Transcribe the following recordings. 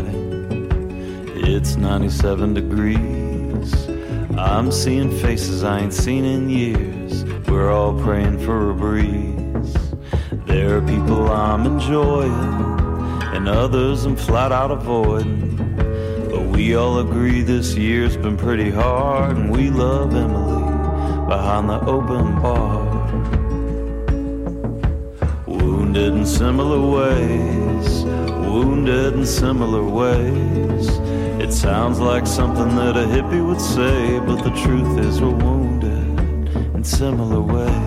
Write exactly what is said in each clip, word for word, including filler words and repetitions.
It's ninety-seven degrees. I'm seeing faces I ain't seen in years. We're all praying for a breeze. There are people I'm enjoying and others I'm flat out avoiding. But we all agree this year's been pretty hard, and we love Emily behind the open bar. Wounded in similar ways, wounded in similar ways. It sounds like something that a hippie would say, but the truth is we're wounded in similar ways.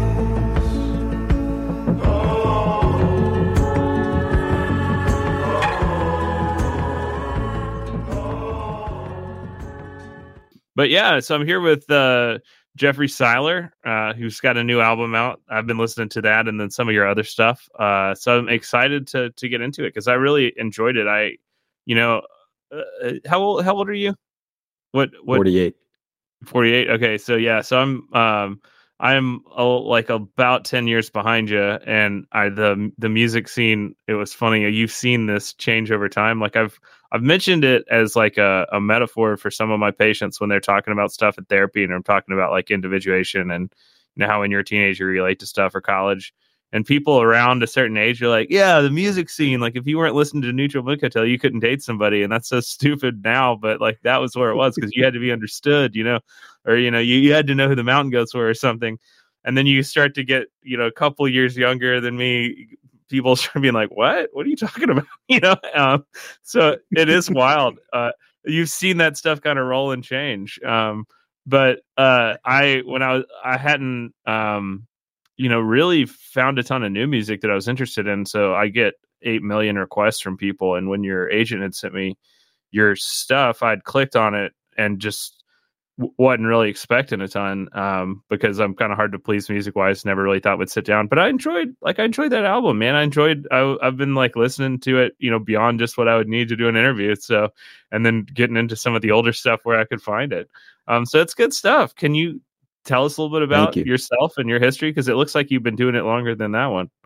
But yeah, so I'm here with uh, Jeffrey Seiler, uh, who's got a new album out. I've been listening to that and then some of your other stuff. Uh, so I'm excited to to get into it because I really enjoyed it. I, you know, uh, how old how old are you? What what? forty-eight. forty-eight. Okay, so yeah, so I'm um I'm uh, like about ten years behind you, and I the the music scene. It was funny. You've seen this change over time. Like I've I've mentioned it as like a, a metaphor for some of my patients when they're talking about stuff at therapy, and I'm talking about like individuation and you know how when you're a teenager you relate to stuff or college. And people around a certain age are like, yeah, the music scene. Like if you weren't listening to Neutral Milk Hotel, you couldn't date somebody. And that's so stupid now. But like that was where it was because you had to be understood, you know, or, you know, you, you had to know who the Mountain Goats were or something. And then you start to get, you know, a couple years younger than me. People start being like, what? What are you talking about? You know, um, so it is wild. Uh, you've seen that stuff kind of roll and change. Um, but uh, I, when I was, I hadn't, um, you know, really found a ton of new music that I was interested in. So I get eight million requests from people. And when your agent had sent me your stuff, I'd clicked on it and just w- wasn't really expecting a ton um, because I'm kind of hard to please music wise. Never really thought would sit down, but I enjoyed, like, I enjoyed that album, man. I enjoyed, I, I've been like listening to it, you know, beyond just what I would need to do an interview. So, and then getting into some of the older stuff where I could find it. Um, so it's good stuff. Can you tell us a little bit about you. yourself and your history? Because it looks like you've been doing it longer than that one.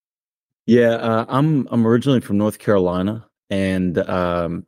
Yeah, uh, I'm I'm originally from North Carolina, and um,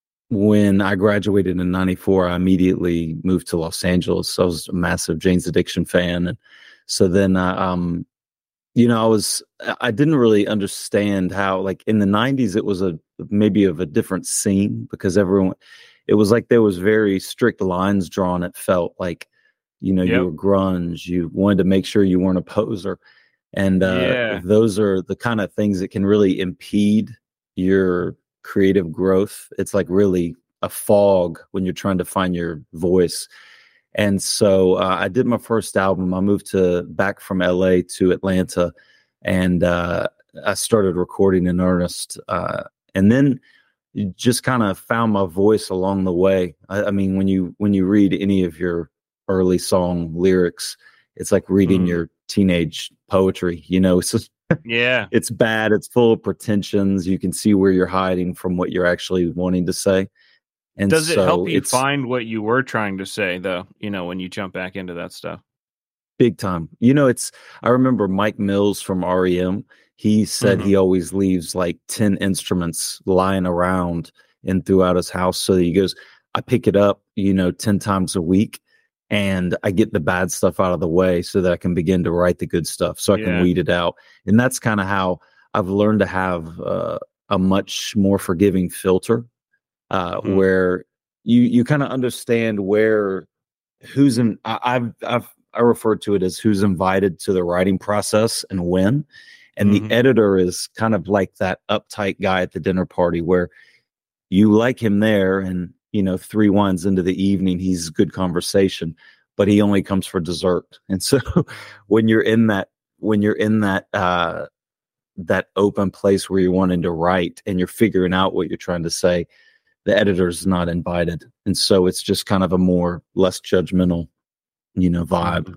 when I graduated in ninety-four, I immediately moved to Los Angeles. I was a massive Jane's Addiction fan, and so then, uh, um, you know, I was I didn't really understand how, like in the nineties, it was a maybe of a different scene because everyone, it was like there was very strict lines drawn. It felt like. You know, Yep. you were grunge. You wanted to make sure you weren't a poser. And uh, Yeah. those are the kind of things that can really impede your creative growth. It's like really a fog when you're trying to find your voice. And so uh, I did my first album. I moved to back from L A to Atlanta, and uh, I started recording in earnest. Uh, and then just kind of found my voice along the way. I, I mean, when you when you read any of your early song lyrics, it's like reading mm. your teenage poetry, you know. So yeah, it's bad, it's full of pretensions. You can see where you're hiding from what you're actually wanting to say. And does it so help you find what you were trying to say though, you know, when you jump back into that stuff? Big time. You know, it's I remember Mike Mills from R E M, he said mm-hmm. he always leaves like ten instruments lying around and throughout his house. So he goes, I pick it up, you know, ten times a week. And I get the bad stuff out of the way so that I can begin to write the good stuff, so I yeah. can weed it out. And that's kind of how I've learned to have uh, a much more forgiving filter, uh, mm. where you you kind of understand where who's in. I, I've I've I refer to it as who's invited to the writing process and when. And mm-hmm. the editor is kind of like that uptight guy at the dinner party where you like him there, and you know, three wines into the evening, he's good conversation, but he only comes for dessert. And so when you're in that, when you're in that, uh, that open place where you're wanting to write and you're figuring out what you're trying to say, the editor's not invited. And so it's just kind of a more, less judgmental, you know, vibe.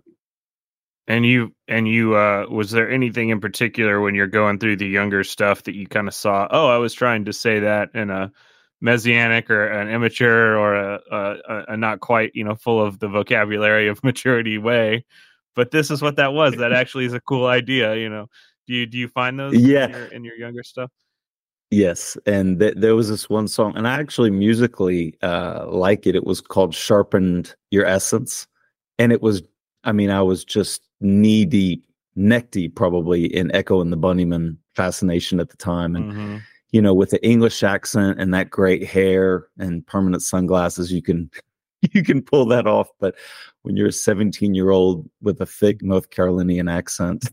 And you, and you, uh, was there anything in particular when you're going through the younger stuff that you kind of saw, oh, I was trying to say that in a messianic or an immature or a, a, a not quite, you know, full of the vocabulary of maturity way, but this is what that was. That actually is a cool idea. You know, do you, do you find those yeah. in your, in your younger stuff? Yes, and th- there was this one song, and I actually musically uh, like it. It was called "Sharpened Your Essence," and it was, I mean, I was just knee deep, neck deep, probably in Echo and the Bunnymen fascination at the time, and Mm-hmm. you know, with the English accent and that great hair and permanent sunglasses, you can you can pull that off. But when you're a seventeen year old with a thick North Carolinian accent.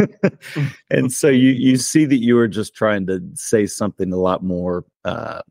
And so you you see that you were just trying to say something a lot more uh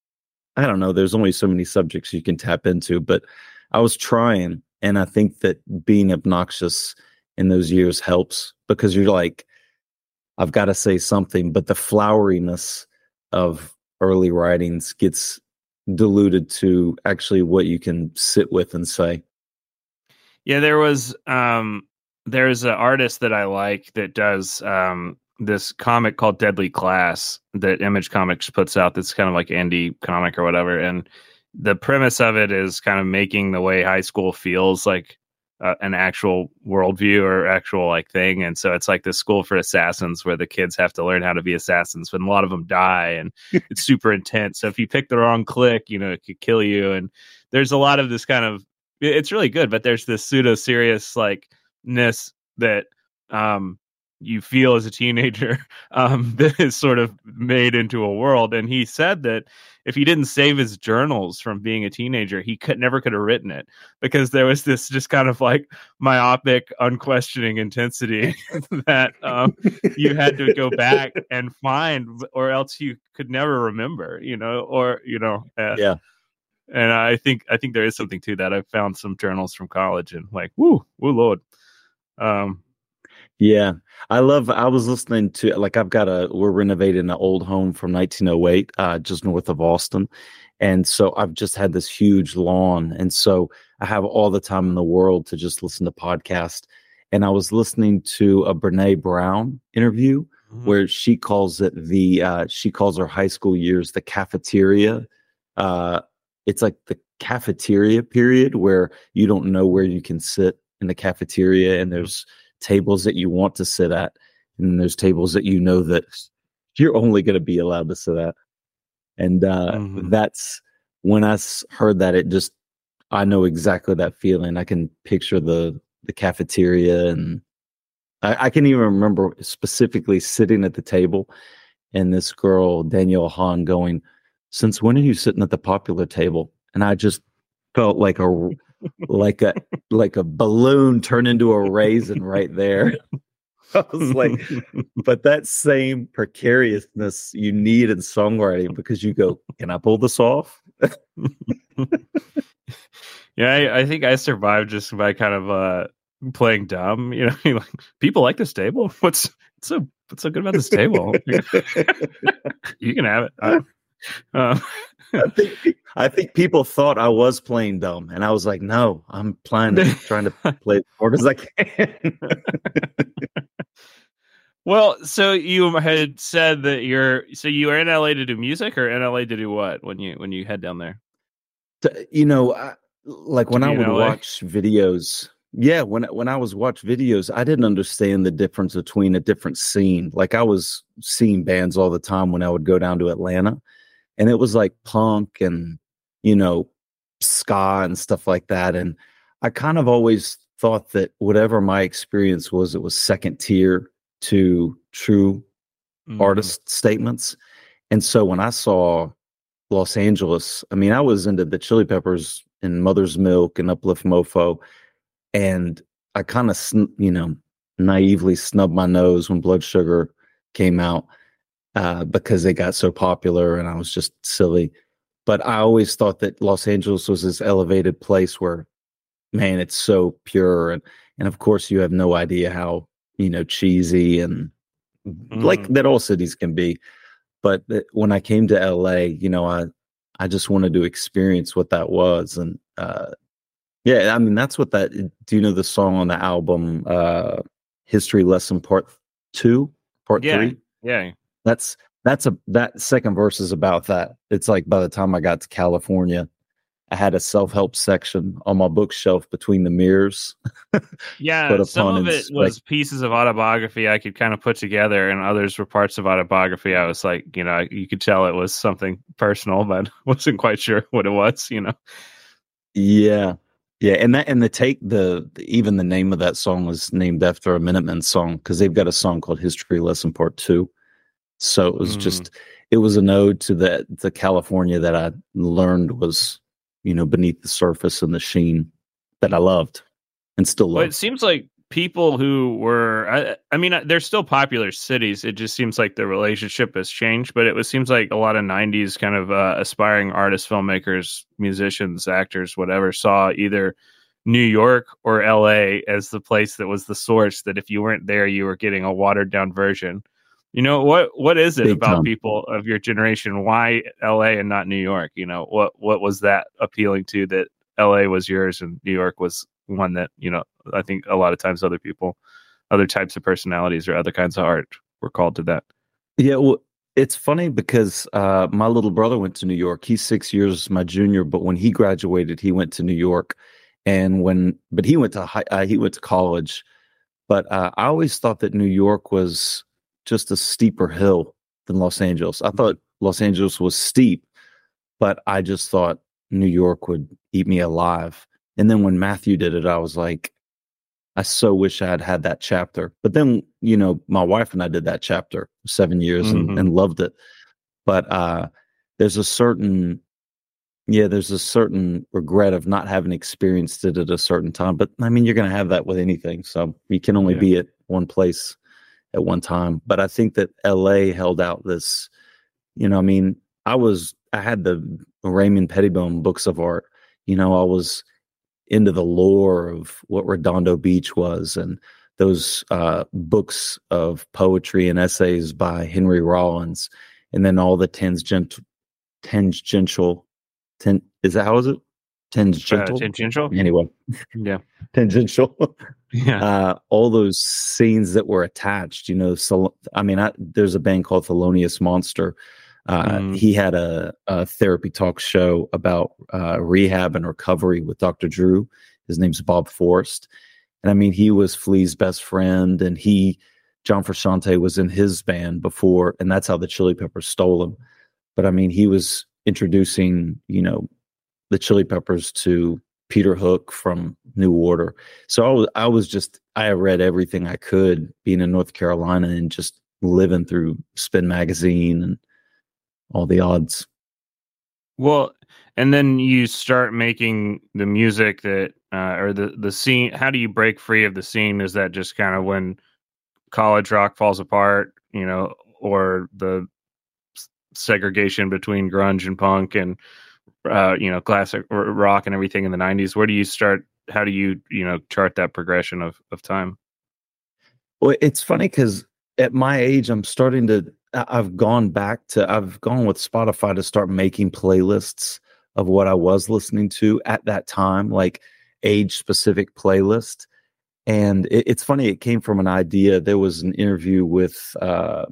I don't know, there's only so many subjects you can tap into, but I was trying, and I think that being obnoxious in those years helps because you're like, I've got to say something, but the floweriness of early writings gets diluted to actually what you can sit with and say. Yeah, there was um there's an artist that I like that does um this comic called Deadly Class that Image Comics puts out that's kind of like indie comic or whatever, and the premise of it is kind of making the way high school feels like uh, an actual worldview or actual like thing. And so it's like this school for assassins where the kids have to learn how to be assassins, but a lot of them die, and it's super intense. So if you pick the wrong click, you know, it could kill you. And there's a lot of this kind of, it's really good, but there's this pseudo serious like ness that um you feel as a teenager um that is sort of made into a world. And he said that if he didn't save his journals from being a teenager, he could never could have written it, because there was this just kind of like myopic, unquestioning intensity that um you had to go back and find, or else you could never remember, you know, or you know uh, Yeah. and I think I think there is something to that. I found some journals from college and like, woo, woo, Lord. Um, Yeah. I love, I was listening to, like, I've got a, we're renovating an old home from nineteen oh eight, uh, just north of Austin. And so I've just had this huge lawn. And so I have all the time in the world to just listen to podcasts. And I was listening to a Brene Brown interview mm-hmm. where she calls it the, uh, she calls her high school years the cafeteria. Uh, it's like the cafeteria period where you don't know where you can sit in the cafeteria, and there's tables that you want to sit at, and there's tables that you know that you're only going to be allowed to sit at. And uh, mm-hmm. that's when I heard that, it just, I know exactly that feeling. I can picture the the cafeteria, and I, I can even remember specifically sitting at the table and this girl, Danielle Hahn, going, "Since when are you sitting at the popular table?" And I just felt like a like a like a balloon turn into a raisin right there. I was like, but that same precariousness you need in songwriting, because you go, can I pull this off? Yeah, I, I think I survived just by kind of uh playing dumb. You know, like, people like this table. What's so what's so good about this table? You can have it. I, uh, I think I think people thought I was playing dumb, and I was like, "No, I'm playing, trying to play as hard as I can." Well, so you had said that you're so you were in L A to do music, or in L A to do what when you when you head down there? To, you know, I, like when I would watch videos. Yeah, when when I was watch videos, I didn't understand the difference between a different scene. Like I was seeing bands all the time when I would go down to Atlanta. And it was like punk and, you know, ska and stuff like that. And I kind of always thought that whatever my experience was, it was second tier to true mm. artist statements. And so when I saw Los Angeles, I mean, I was into the Chili Peppers and Mother's Milk and Uplift Mofo. And I kind of, you know, naively snubbed my nose when Blood Sugar came out. Uh, because they got so popular, and I was just silly. But I always thought that Los Angeles was this elevated place where, man, it's so pure. And, and of course, you have no idea how, you know, cheesy and mm. like that all cities can be. But th- when I came to L A, you know, I, I just wanted to experience what that was. And uh, yeah, I mean, that's what that, do you know the song on the album, uh, History Lesson Part Two, Part yeah, Three? Yeah. That's that's a that second verse is about that. It's like by the time I got to California, I had a self-help section on my bookshelf between the mirrors. Yeah, but some upon of it inspect, was pieces of autobiography I could kind of put together, and others were parts of autobiography. I was like, you know, you could tell it was something personal, but wasn't quite sure what it was, you know. yeah, yeah, and that and the take the even the name of that song was named after a Minutemen song because they've got a song called History Lesson Part Two. So it was Mm. just it was an ode to the the California that I learned was, you know, beneath the surface and the sheen that I loved and still Well, it love. seems like people who were, I, I mean, they're still popular cities. It just seems like the relationship has changed, but it was seems like a lot of nineties kind of uh, aspiring artists, filmmakers, musicians, actors, whatever, saw either New York or L A as the place that was the source, that if you weren't there, you were getting a watered down version. You know, what what is it Big about time. people of your generation? Why L A and not New York? You know, what what was that appealing to, that L A was yours and New York was one that, you know, I think a lot of times other people, other types of personalities or other kinds of art were called to that. Yeah, well, it's funny because uh, my little brother went to New York. He's six years my junior, but when he graduated, he went to New York, and when but he went to high, uh, he went to college. But uh, I always thought that New York was just a steeper hill than Los Angeles. I thought Los Angeles was steep, but I just thought New York would eat me alive. And then when Matthew did it, I was like, I so wish I had had that chapter. But then, you know, my wife and I did that chapter for seven years and, Mhm. and loved it. But uh, there's a certain, yeah, there's a certain regret of not having experienced it at a certain time. But I mean, you're going to have that with anything. So you can only Yeah. be at one place at one time. But I think that L A held out this, you know, I mean, I was, I had the Raymond Pettibone books of art. You know, I was into the lore of what Redondo Beach was and those uh, books of poetry and essays by Henry Rollins, and then all the tangential, tangential, ten, is that how is it? Uh, Tangential? tangential. Anyway, Yeah. tangential. Yeah. uh, all those scenes that were attached, you know, so, I mean, I, there's a band called Thelonious Monster. Uh, Mm. he had a, a therapy talk show about uh, rehab and recovery with Doctor Drew. His name's Bob Forrest. And I mean, he was Flea's best friend, and he, John Frusciante was in his band before, and that's how the Chili Peppers stole him. But I mean, he was introducing, you know, the Chili Peppers to Peter Hook from New Order. So I was, I was just, I read everything I could being in North Carolina and just living through Spin Magazine and all the odds. Well, and then you start making the music that, uh, or the the scene. How do you break free of the scene? Is that just kind of when college rock falls apart, you know, or the s- segregation between grunge and punk and uh, you know, classic r- rock and everything in the nineties? Where do you start? How do you, you know, chart that progression of of time? Well, it's funny because at my age, I'm starting to, I- I've gone back to, I've gone with Spotify to start making playlists of what I was listening to at that time, like age specific playlist. And it, it's funny, it came from an idea. There was an interview with uh,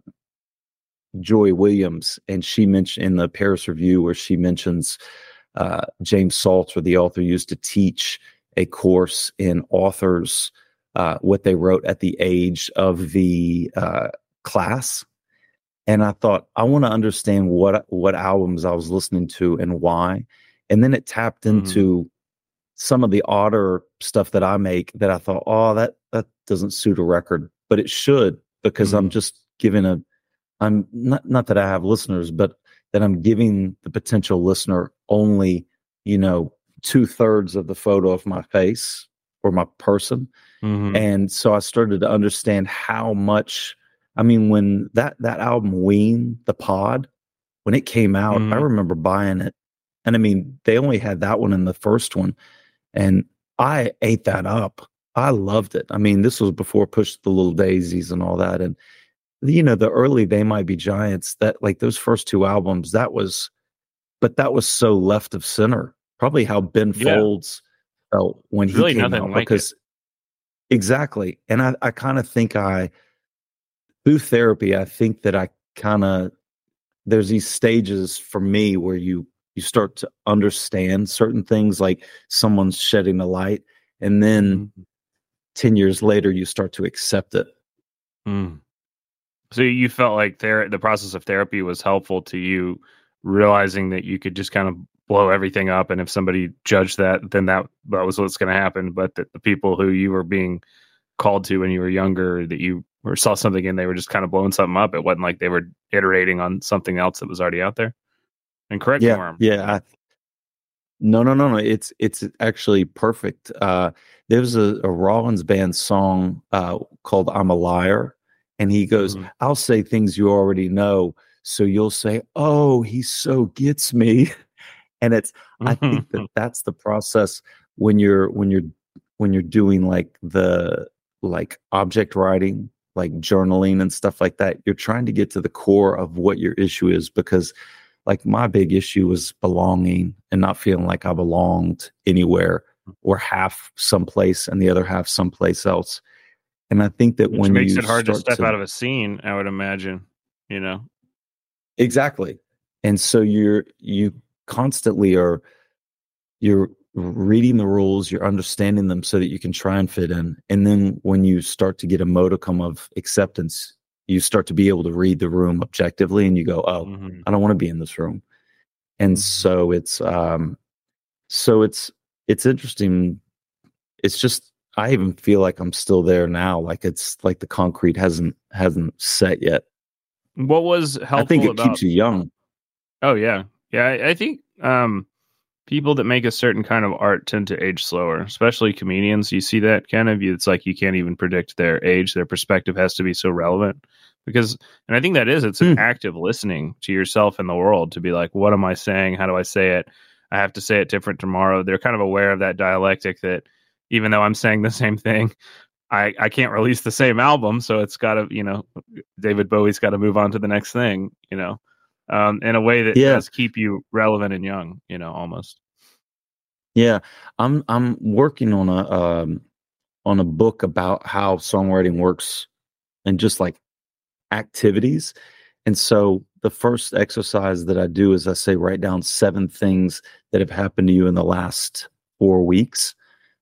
Joy Williams, and she mentioned in the Paris Review where she mentions uh, James Salter, the author, used to teach a course in authors, uh, what they wrote at the age of the uh, class. And I thought, I want to understand what what albums I was listening to and why. And then it tapped Mhm. into some of the odder stuff that I make that I thought, oh, that that doesn't suit a record, but it should, because I'm Mhm. just giving a, I'm not not that I have listeners, but that I'm giving the potential listener only, you know, two thirds of the photo of my face or my person. Mhm. And so I started to understand how much, I mean, when that that album Ween, The Pod, when it came out, I Mhm. remember buying it. And I mean, they only had that one in the first one. And I ate that up. I loved it. I mean, this was before Push the Little Daisies and all that. And you know, the early They Might Be Giants, that like those first two albums, that was, but that was so left of center. Probably how Ben Yeah. Folds felt when There's he really came nothing out, like it. because exactly. And I, I kind of think I, through therapy, I think that I kind of, there's these stages for me where you you start to understand certain things, like someone's shedding a light, and then mm-hmm. ten years later you start to accept it. Mm. So you felt like ther- the process of therapy was helpful to you, realizing that you could just kind of blow everything up, and if somebody judged that, then that, that was what's going to happen. But that the people who you were being called to when you were younger, that you or saw something and they were just kind of blowing something up. It wasn't like they were iterating on something else that was already out there. And correct yeah, me where I'm yeah. I, no, no, no, no. It's it's actually perfect. Uh, there was a, a Rollins band song uh, called "I'm a Liar," and he goes, mm-hmm. "I'll say things you already know, so you'll say, oh, he so gets me." And it's, I think that that's the process when you're when you're when you're doing like the like object writing, like journaling and stuff like that. You're trying to get to the core of what your issue is, because like my big issue was belonging and not feeling like I belonged anywhere, or half someplace and the other half someplace else. And I think that Which when makes you it hard to step to, out of a scene, I would imagine, you know. Exactly. And so you're you constantly are you're reading the rules, you're understanding them so that you can try and fit in. And then when you start to get a modicum of acceptance, you start to be able to read the room objectively, and you go, oh, mm-hmm. I don't want to be in this room. And mm-hmm. so it's um so it's it's interesting. It's just, I even feel like I'm still there now. Like it's like the concrete hasn't hasn't set yet. What was helpful? I think it about... keeps you young. Oh yeah. Yeah. I, I think um people that make a certain kind of art tend to age slower, especially comedians. You see that kind of, it's like you can't even predict their age. Their perspective has to be so relevant because, and I think that is, it's an mm. active listening to yourself and the world to be like, what am I saying? How do I say it? I have to say it different tomorrow. They're kind of aware of that dialectic, that even though I'm saying the same thing, I, I can't release the same album. So it's got to, you know, David Bowie's got to move on to the next thing, you know. Um, in a way that yeah. does keep you relevant and young, you know, almost. Yeah, I'm I'm working on a um, on a book about how songwriting works and just like activities. And so the first exercise that I do is I say, write down seven things that have happened to you in the last four weeks,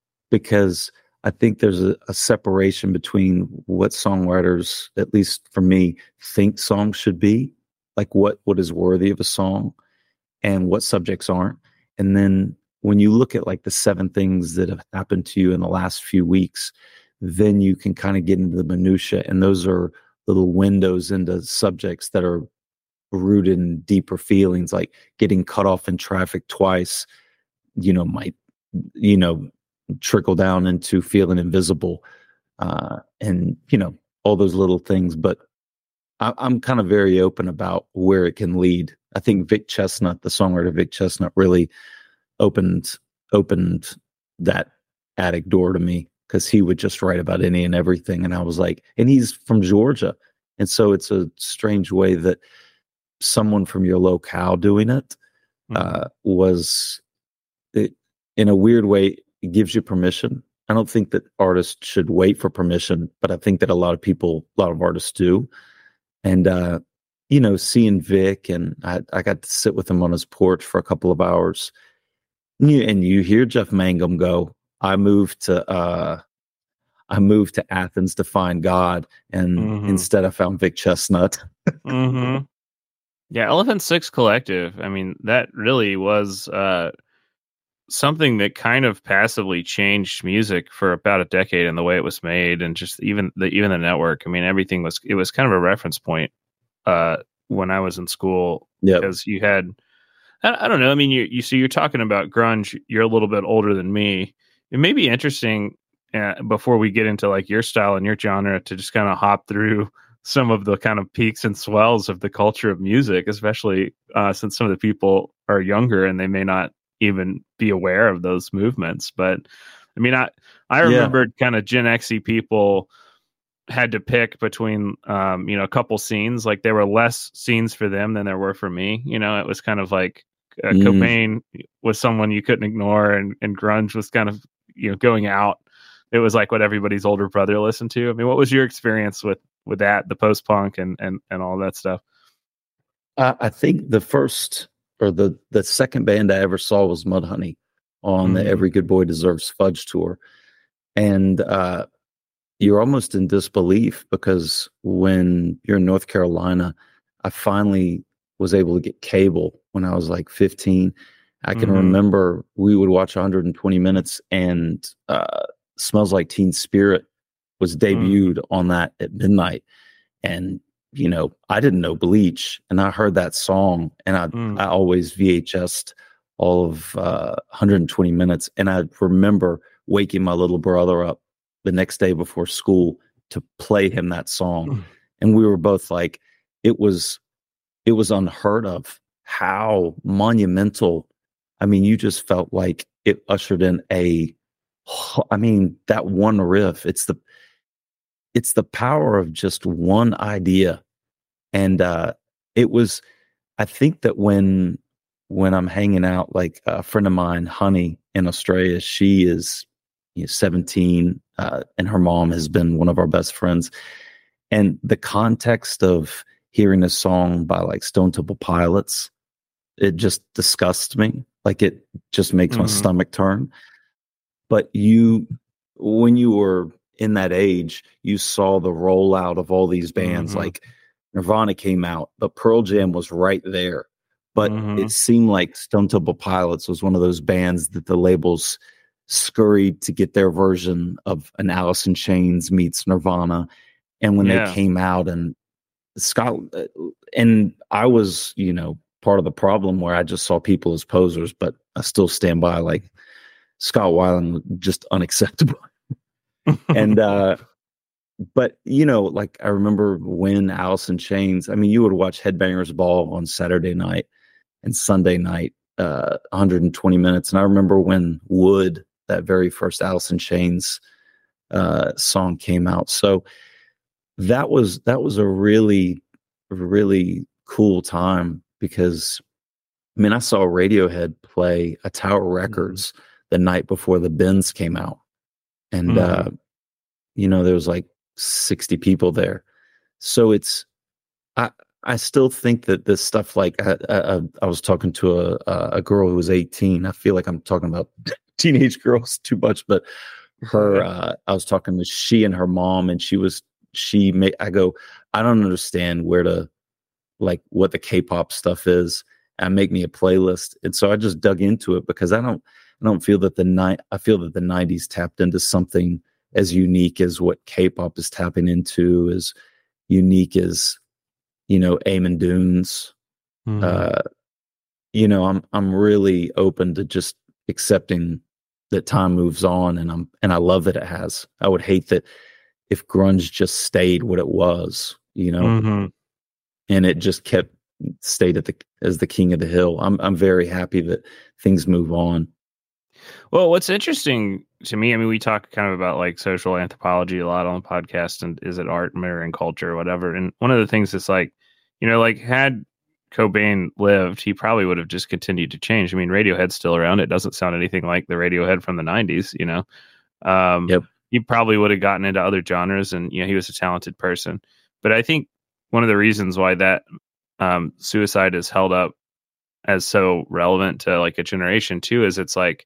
because I think there's a, a separation between what songwriters, at least for me, think songs should be. Like what, what is worthy of a song and what subjects aren't. And then when you look at like the seven things that have happened to you in the last few weeks, then you can kind of get into the minutia. And those are little windows into subjects that are rooted in deeper feelings, like getting cut off in traffic twice, you know, might, you know, trickle down into feeling invisible, uh, and, you know, all those little things. But I'm kind of very open about where it can lead. I think Vic Chestnut, the songwriter Vic Chestnut, really opened opened that attic door to me, because he would just write about any and everything. And I was like, and he's from Georgia. And so it's a strange way that someone from your locale doing it mm-hmm. uh, was, it, in a weird way, it gives you permission. I don't think that artists should wait for permission, but I think that a lot of people, a lot of artists do. And, uh, you know, seeing Vic, and I, I got to sit with him on his porch for a couple of hours. And you, and you hear Jeff Mangum go, I moved to, uh, I moved to Athens to find God. And mm-hmm. instead I found Vic Chestnut. mm-hmm. Yeah. Elephant Six Collective. I mean, that really was, uh, something that kind of passively changed music for about a decade in the way it was made, and just even the even the network. I mean, everything was it was kind of a reference point uh, when I was in school, yep. because you had I, I don't know. I mean, you you so you're talking about grunge. You're a little bit older than me. It may be interesting uh, before we get into like your style and your genre to just kind of hop through some of the kind of peaks and swells of the culture of music, especially uh, since some of the people are younger and they may not even be aware of those movements. But I mean, I, I remembered yeah. kind of Gen X-y people had to pick between, um, you know, a couple scenes. Like there were less scenes for them than there were for me. You know, it was kind of like uh, mm. Cobain was someone you couldn't ignore, and, and grunge was kind of, you know, going out. It was like what everybody's older brother listened to. I mean, what was your experience with, with that, the post-punk and, and, and all that stuff? Uh, I think the first or the the second band I ever saw was Mudhoney on mm-hmm. the Every Good Boy Deserves Fudge tour. And uh, you're almost in disbelief because when you're in North Carolina, I finally was able to get cable when I was like fifteen. I can mm-hmm. remember we would watch one hundred twenty minutes, and uh, Smells Like Teen Spirit was debuted mm. on that at midnight. And, you know, I didn't know Bleach, and I heard that song, and I, mm. I always V H S'd all of uh, one hundred twenty minutes. And I remember waking my little brother up the next day before school to play him that song. Mm. And we were both like, it was, it was unheard of how monumental. I mean, you just felt like it ushered in a, I mean, that one riff, it's the, it's the power of just one idea. And uh, it was, I think that when, when I'm hanging out, like a friend of mine, Honey in Australia, she is you know, seventeen uh, and her mom has been one of our best friends. And the context of hearing a song by like Stone Temple Pilots, it just disgusts me. Like it just makes mm-hmm. my stomach turn. But you, when you were in that age, you saw the rollout of all these bands. Mm-hmm. Like Nirvana came out, but Pearl Jam was right there. But mm-hmm. it seemed like Stone Temple Pilots was one of those bands that the labels scurried to get their version of an Alice in Chains meets Nirvana. And when yeah. they came out, and Scott, and I was, you know, part of the problem where I just saw people as posers, but I still stand by like Scott Weiland, just unacceptable. and, uh, but you know, like I remember when Alice in Chains, I mean, you would watch Headbangers Ball on Saturday night and Sunday night, uh, one hundred twenty minutes. And I remember when Wood, that very first Alice in Chains, uh, song came out. So that was, that was a really, really cool time because I mean, I saw Radiohead play a Tower Records mm-hmm. the night before the Bends came out. And, mm-hmm. uh, you know, there was like sixty people there. So it's, I, I still think that this stuff, like I, I, I was talking to a, a girl who was eighteen. I feel like I'm talking about teenage girls too much, but her, uh, I was talking to she and her mom, and she was, she made, I go, I don't understand where to, like what the K-pop stuff is, and make me a playlist. And so I just dug into it because I don't, I don't feel that the night, I feel that the nineties tapped into something as unique as what K-pop is tapping into, as unique as, you know, Eamon Dunes. Mm-hmm. Uh, you know, I'm, I'm really open to just accepting that time moves on, and I'm, and I love that it has. I would hate that if grunge just stayed what it was, you know, mm-hmm. and it just kept stayed at the, as the king of the hill. I'm, I'm very happy that things move on. Well, what's interesting to me, I mean, we talk kind of about like social anthropology a lot on the podcast, and is it art, matter, and culture, or whatever. And one of the things is like, you know, like had Cobain lived, he probably would have just continued to change. I mean, Radiohead's still around. It doesn't sound anything like the Radiohead from the nineties, you know. Um, yep. He probably would have gotten into other genres, and, you know, he was a talented person. But I think one of the reasons why that um, Suicide is held up as so relevant to like a generation too is it's like,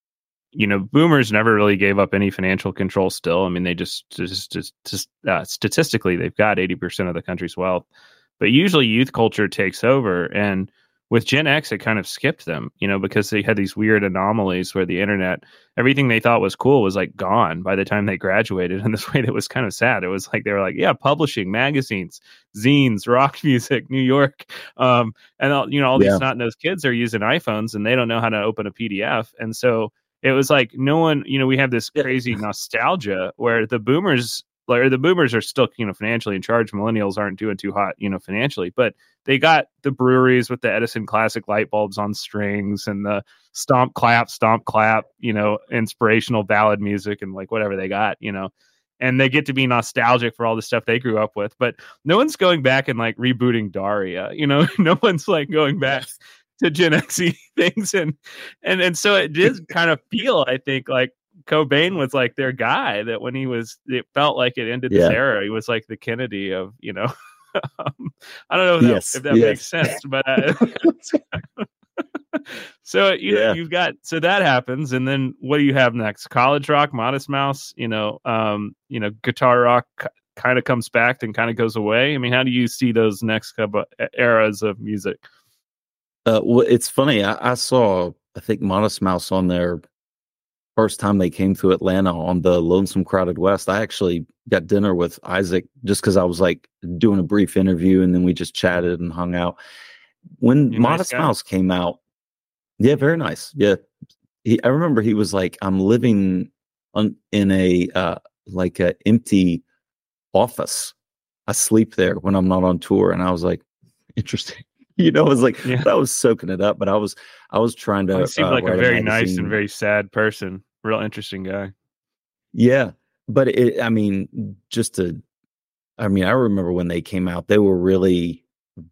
you know, boomers never really gave up any financial control still. I mean, they just, just, just, just uh, statistically, they've got eighty percent of the country's wealth. But usually youth culture takes over. And with Gen X, it kind of skipped them, you know, because they had these weird anomalies where the internet, everything they thought was cool was like gone by the time they graduated. In this way that was kind of sad. It was like, they were like, yeah, publishing, magazines, zines, rock music, New York. Um, and, all, you know, all yeah. these snot-nosed kids are using iPhones and they don't know how to open a P D F. And so it was like no one, you know, we have this crazy nostalgia where the boomers, like, or the boomers are still, you know, financially in charge. Millennials aren't doing too hot, you know, financially, but they got the breweries with the Edison Classic light bulbs on strings and the stomp, clap, stomp, clap, you know, inspirational ballad music and like whatever they got, you know, and they get to be nostalgic for all the stuff they grew up with. But no one's going back and like rebooting Daria, you know, no one's like going back to Gen X-y things. And, and, and so it did kind of feel, I think, like Cobain was like their guy, that when he was, it felt like it ended yeah. this era. He was like the Kennedy of, you know, um, I don't know if that, yes, if that yes. makes sense, but uh, So you know Yeah. you've got so that happens, and then what do you have next? College rock, Modest Mouse. You know, um, you know, guitar rock kind of comes back and kind of goes away. I mean, how do you see those next couple eras of music? Uh, well, it's funny. I, I saw, I think, Modest Mouse on their first time they came to Atlanta on the Lonesome Crowded West. I actually got dinner with Isaac just because I was like doing a brief interview, and then we just chatted and hung out. When You Modest nice guy? Mouse came out, yeah, very nice. Yeah, he, I remember he was like, "I'm living on in a uh, like a empty office. I sleep there when I'm not on tour," and I was like, "Interesting." You know, I was like, Yeah. I was soaking it up, but I was, I was trying Well, to he seemed uh, like a write a very nice magazine. and very sad person. Real interesting guy. Yeah, but it, I mean, just to, I mean, I remember when they came out, they were really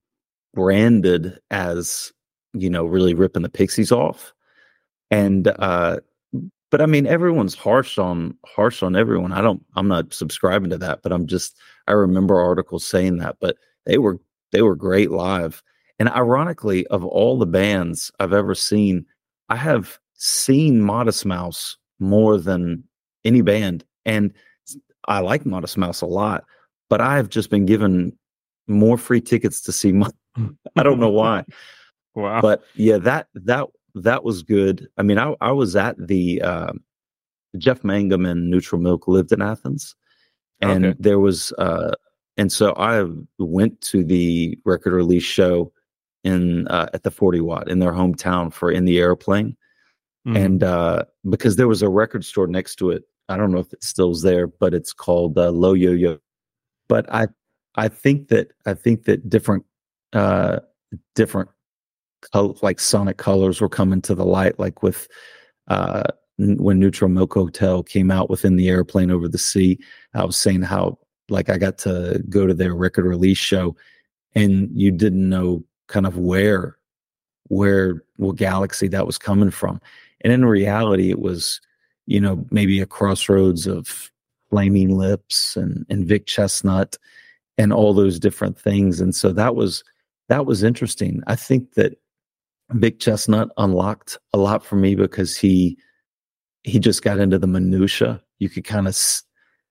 branded as, you know, really ripping the Pixies off, and uh, but I mean, everyone's harsh on harsh on everyone. I don't, I'm not subscribing to that, but I'm just, I remember articles saying that, but they were they were great live. And ironically, of all the bands I've ever seen, I have seen Modest Mouse more than any band. And I like Modest Mouse a lot, but I have just been given more free tickets to see. Mo- I don't know why, Wow. but yeah, that that that was good. I mean, I I was at the uh, Jeff Mangum and Neutral Milk lived in Athens, and Okay. there was uh, and so I went to the record release show in uh, at the forty Watt in their hometown for In the Airplane, Mhm. and uh, because there was a record store next to it. I don't know if it still's there, but it's called uh, Low Yo Yo. But I I think that I think that different uh, different col- like sonic colors were coming to the light, like with uh, n- when Neutral Milk Hotel came out within the Airplane Over the Sea. I was saying how like I got to go to their record release show, and you didn't know kind of where where what galaxy that was coming from, and in reality, it was, you know, maybe a crossroads of Flaming Lips and and Vic Chestnut and all those different things, and so that was that was interesting. I think that Vic Chestnut unlocked a lot for me because he he just got into the minutia. You could kind of s-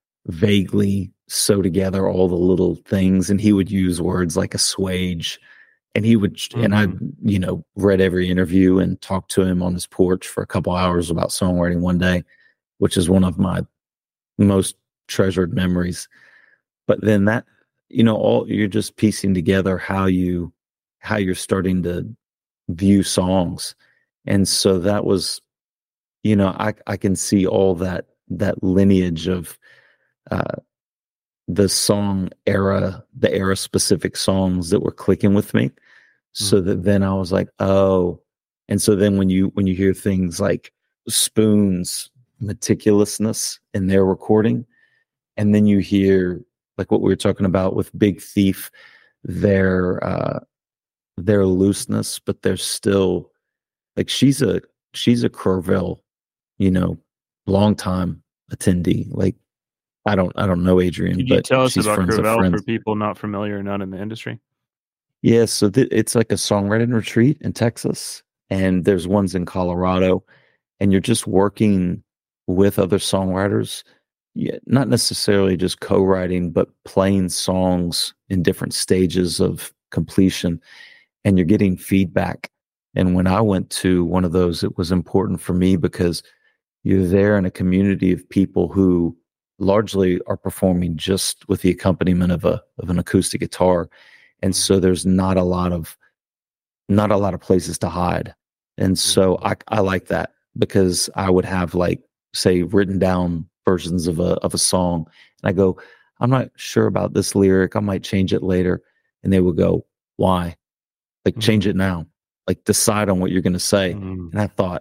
vaguely sew together all the little things, and he would use words like assuage, and he would and I Mhm. you know read every interview and talked to him on his porch for a couple hours about songwriting one day, which is one of my most treasured memories. But then that, you know, all you're just piecing together how you how you're starting to view songs. And so that was, you know, I I can see all that that lineage of uh the song era, the era specific songs that were clicking with me. So that then I was like, oh, and so then when you when you hear things like Spoon's meticulousness in their recording, and then you hear like what we were talking about with Big Thief, their uh their looseness, but they're still like she's a she's a Corville, you know, long time attendee. Like I don't I don't know Adrian, Could you but tell us she's about friends of Gravel for friends. people not familiar or not in the industry? Yeah, so th- it's like a songwriting retreat in Texas, and there's ones in Colorado, and you're just working with other songwriters. Yeah, not necessarily just co-writing, but playing songs in different stages of completion, and you're getting feedback. And when I went to one of those, it was important for me because you're there in a community of people who largely are performing just with the accompaniment of a of an acoustic guitar, and so there's not a lot of not a lot of places to hide. And so I I like that because I would have like say written down versions of a of a song, and I go, I'm not sure about this lyric. I might change it later, and they would go, why? Like change it now. Like decide on what you're going to say. Mhm. And I thought,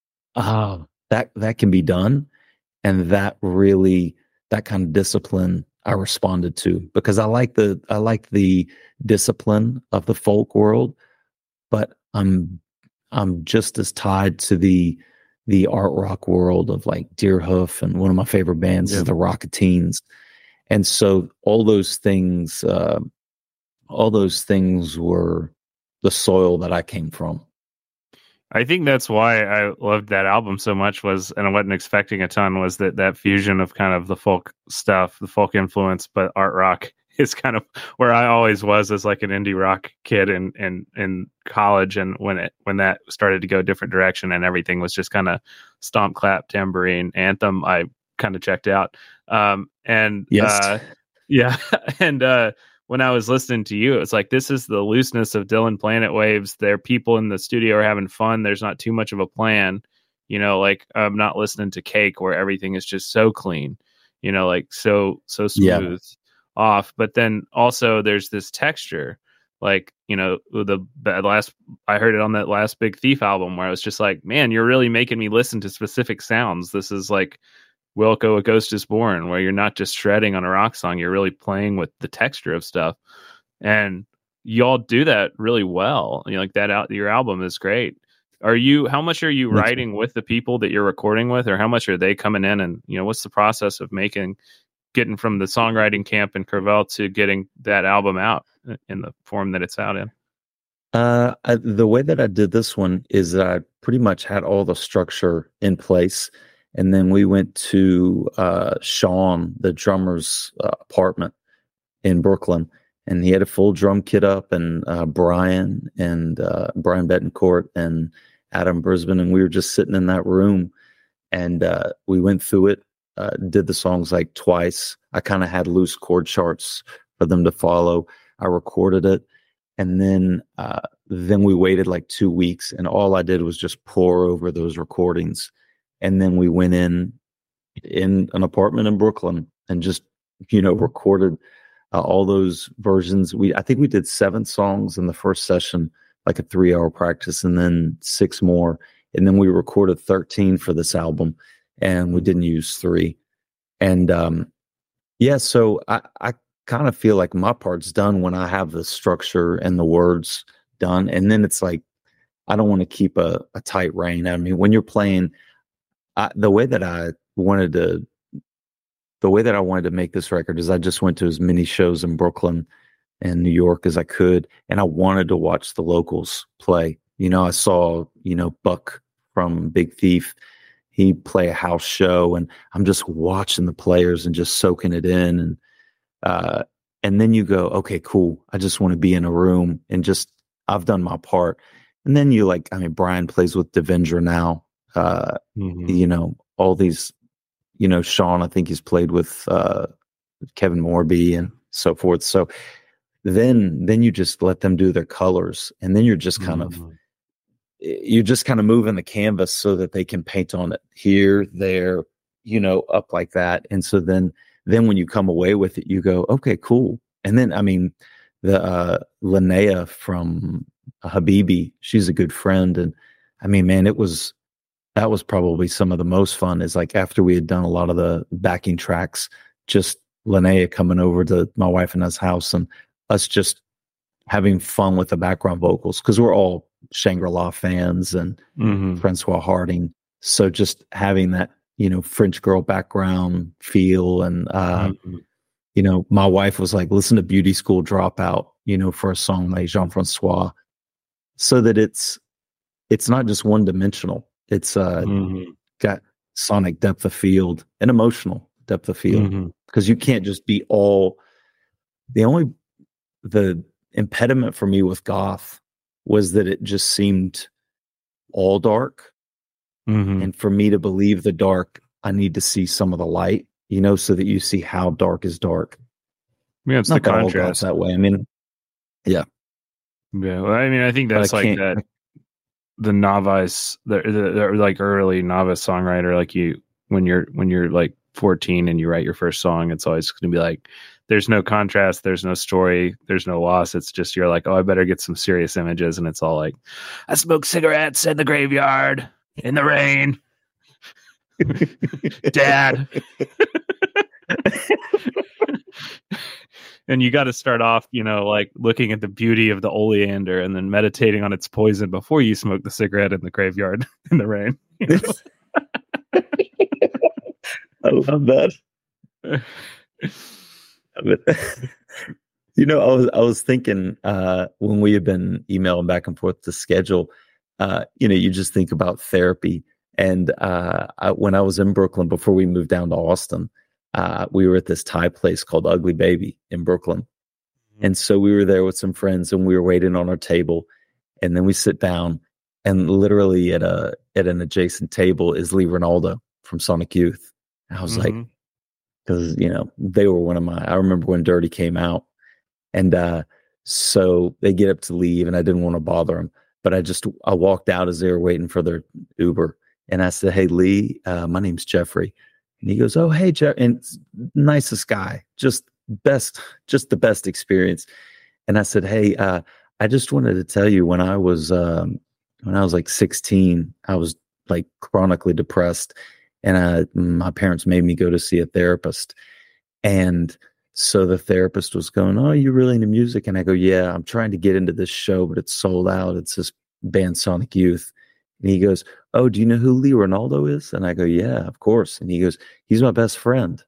oh, that that can be done, and that really that kind of discipline I responded to because I like the I like the discipline of the folk world, but I'm I'm just as tied to the the art rock world of like Deerhoof, and one of my favorite bands Yeah. is the Rocketeens, and so all those things, uh, all those things were the soil that I came from. I think that's why I loved that album so much was, and I wasn't expecting a ton, was that that fusion of kind of the folk stuff, the folk influence, but art rock is kind of where I always was as like an indie rock kid in, in, in college. And when it, when that started to go a different direction and everything was just kind of stomp, clap, tambourine, anthem, I kind of checked out. Um, and, yes. uh, yeah. and, uh, when I was listening to you, it's like, this is the looseness of Dylan Planet Waves. There, people in the studio are having fun. There's not too much of a plan, you know, like I'm not listening to Cake where everything is just so clean, you know, like so, so smooth yeah. off. But then also there's this texture, like, you know, the, the last, I heard it on that last Big Thief album where I was just like, man, you're really making me listen to specific sounds. This is like Wilco, A Ghost Is Born, where you're not just shredding on a rock song, you're really playing with the texture of stuff. And y'all do that really well. You know, like that out, your album is great. Are you, how much are you That's writing right. with the people that you're recording with, or how much are they coming in? And, you know, what's the process of making, getting from the songwriting camp in Corvel to getting that album out in the form that it's out in? Uh, I, the way that I did this one is that I pretty much had all the structure in place. And then we went to uh, Sean, the drummer's uh, apartment in Brooklyn, and he had a full drum kit up, and uh, Brian and uh, Brian Betancourt and Adam Brisbane, and we were just sitting in that room, and uh, we went through it, uh, did the songs like twice. I kind of had loose chord charts for them to follow. I recorded it, and then uh, then we waited like two weeks, and all I did was just pour over those recordings. And then we went in in an apartment in Brooklyn and just, you know, recorded uh, all those versions. We I think we did seven songs in the first session, like a three hour practice, and then six more. And then we recorded thirteen for this album, and we didn't use three. And um, yeah, so I, I kind of feel like my part's done when I have the structure and the words done. And then it's like, I don't want to keep a, a tight rein. I mean, when you're playing, I, the way that I wanted to, the way that I wanted to make this record is I just went to as many shows in Brooklyn and New York as I could, and I wanted to watch the locals play. You know, I saw, you know, Buck from Big Thief, he play a house show, and I'm just watching the players and just soaking it in, and uh, and then you go, okay, cool. I just want to be in a room and just I've done my part, and then you like, I mean, Brian plays with Devendra now. Uh, mm-hmm. You know, all these, you know, Sean, I think he's played with uh, Kevin Morby and so forth. So then, then you just let them do their colors, and then you're just kind mm-hmm. of, you're just kind of moving the canvas so that they can paint on it here, there, you know, up like that. And so then, then when you come away with it, you go, okay, cool. And then, I mean, the uh, Linnea from Habibi, she's a good friend, and I mean, man, it was. That was probably some of the most fun is like after we had done a lot of the backing tracks, just Linnea coming over to my wife and I's house and us just having fun with the background vocals because we're all Shangri-La fans and mm-hmm. Francois Harding. So just having that, you know, French girl background feel. And, uh, mm-hmm. you know, my wife was like, listen to Beauty School Dropout, you know, for a song like Jean-Francois, so that it's, it's not just one dimensional. It's uh, mm-hmm. got sonic depth of field and emotional depth of field because mm-hmm. you can't just be all. The only the impediment for me with goth was that it just seemed all dark, mm-hmm. and for me to believe the dark, I need to see some of the light, you know, so that you see how dark is dark. Yeah, it's not the contrast that way. I mean, yeah, yeah. Well, I mean, I think that's I like that. The novice, the, the, the like early novice songwriter, like you, when you're when you're like fourteen and you write your first song, it's always going to be like, there's no contrast, there's no story, there's no loss. It's just you're like, oh, I better get some serious images, and it's all like, I smoke cigarettes in the graveyard in the rain, Dad. And you got to start off, you know, like looking at the beauty of the oleander and then meditating on its poison before you smoke the cigarette in the graveyard in the rain. You know? I love that. You know, I was I was thinking uh, when we had been emailing back and forth to schedule, uh, you know, you just think about therapy. And uh, I, when I was in Brooklyn before we moved down to Austin, uh, we were at this Thai place called Ugly Baby in Brooklyn. And so we were there with some friends and we were waiting on our table. And then we sit down and literally at a at an adjacent table is Lee Ronaldo from Sonic Youth. And I was mm-hmm. like, because, you know, they were one of my, I remember when Dirty came out. And uh, so they get up to leave and I didn't want to bother them. But I just, I walked out as they were waiting for their Uber. And I said, hey, Lee, uh, my name's Jeffrey. And he goes, oh, hey, Jeff. And nicest guy, just best, just the best experience. And I said, hey, uh, I just wanted to tell you when I was, um, when I was like sixteen, I was like chronically depressed. And uh, my parents made me go to see a therapist. And so the therapist was going, oh, you're really into music? And I go, yeah, I'm trying to get into this show, but it's sold out. It's this band Sonic Youth. And he goes, oh, do you know who Lee Ronaldo is? And I go, yeah, of course. And he goes, he's my best friend.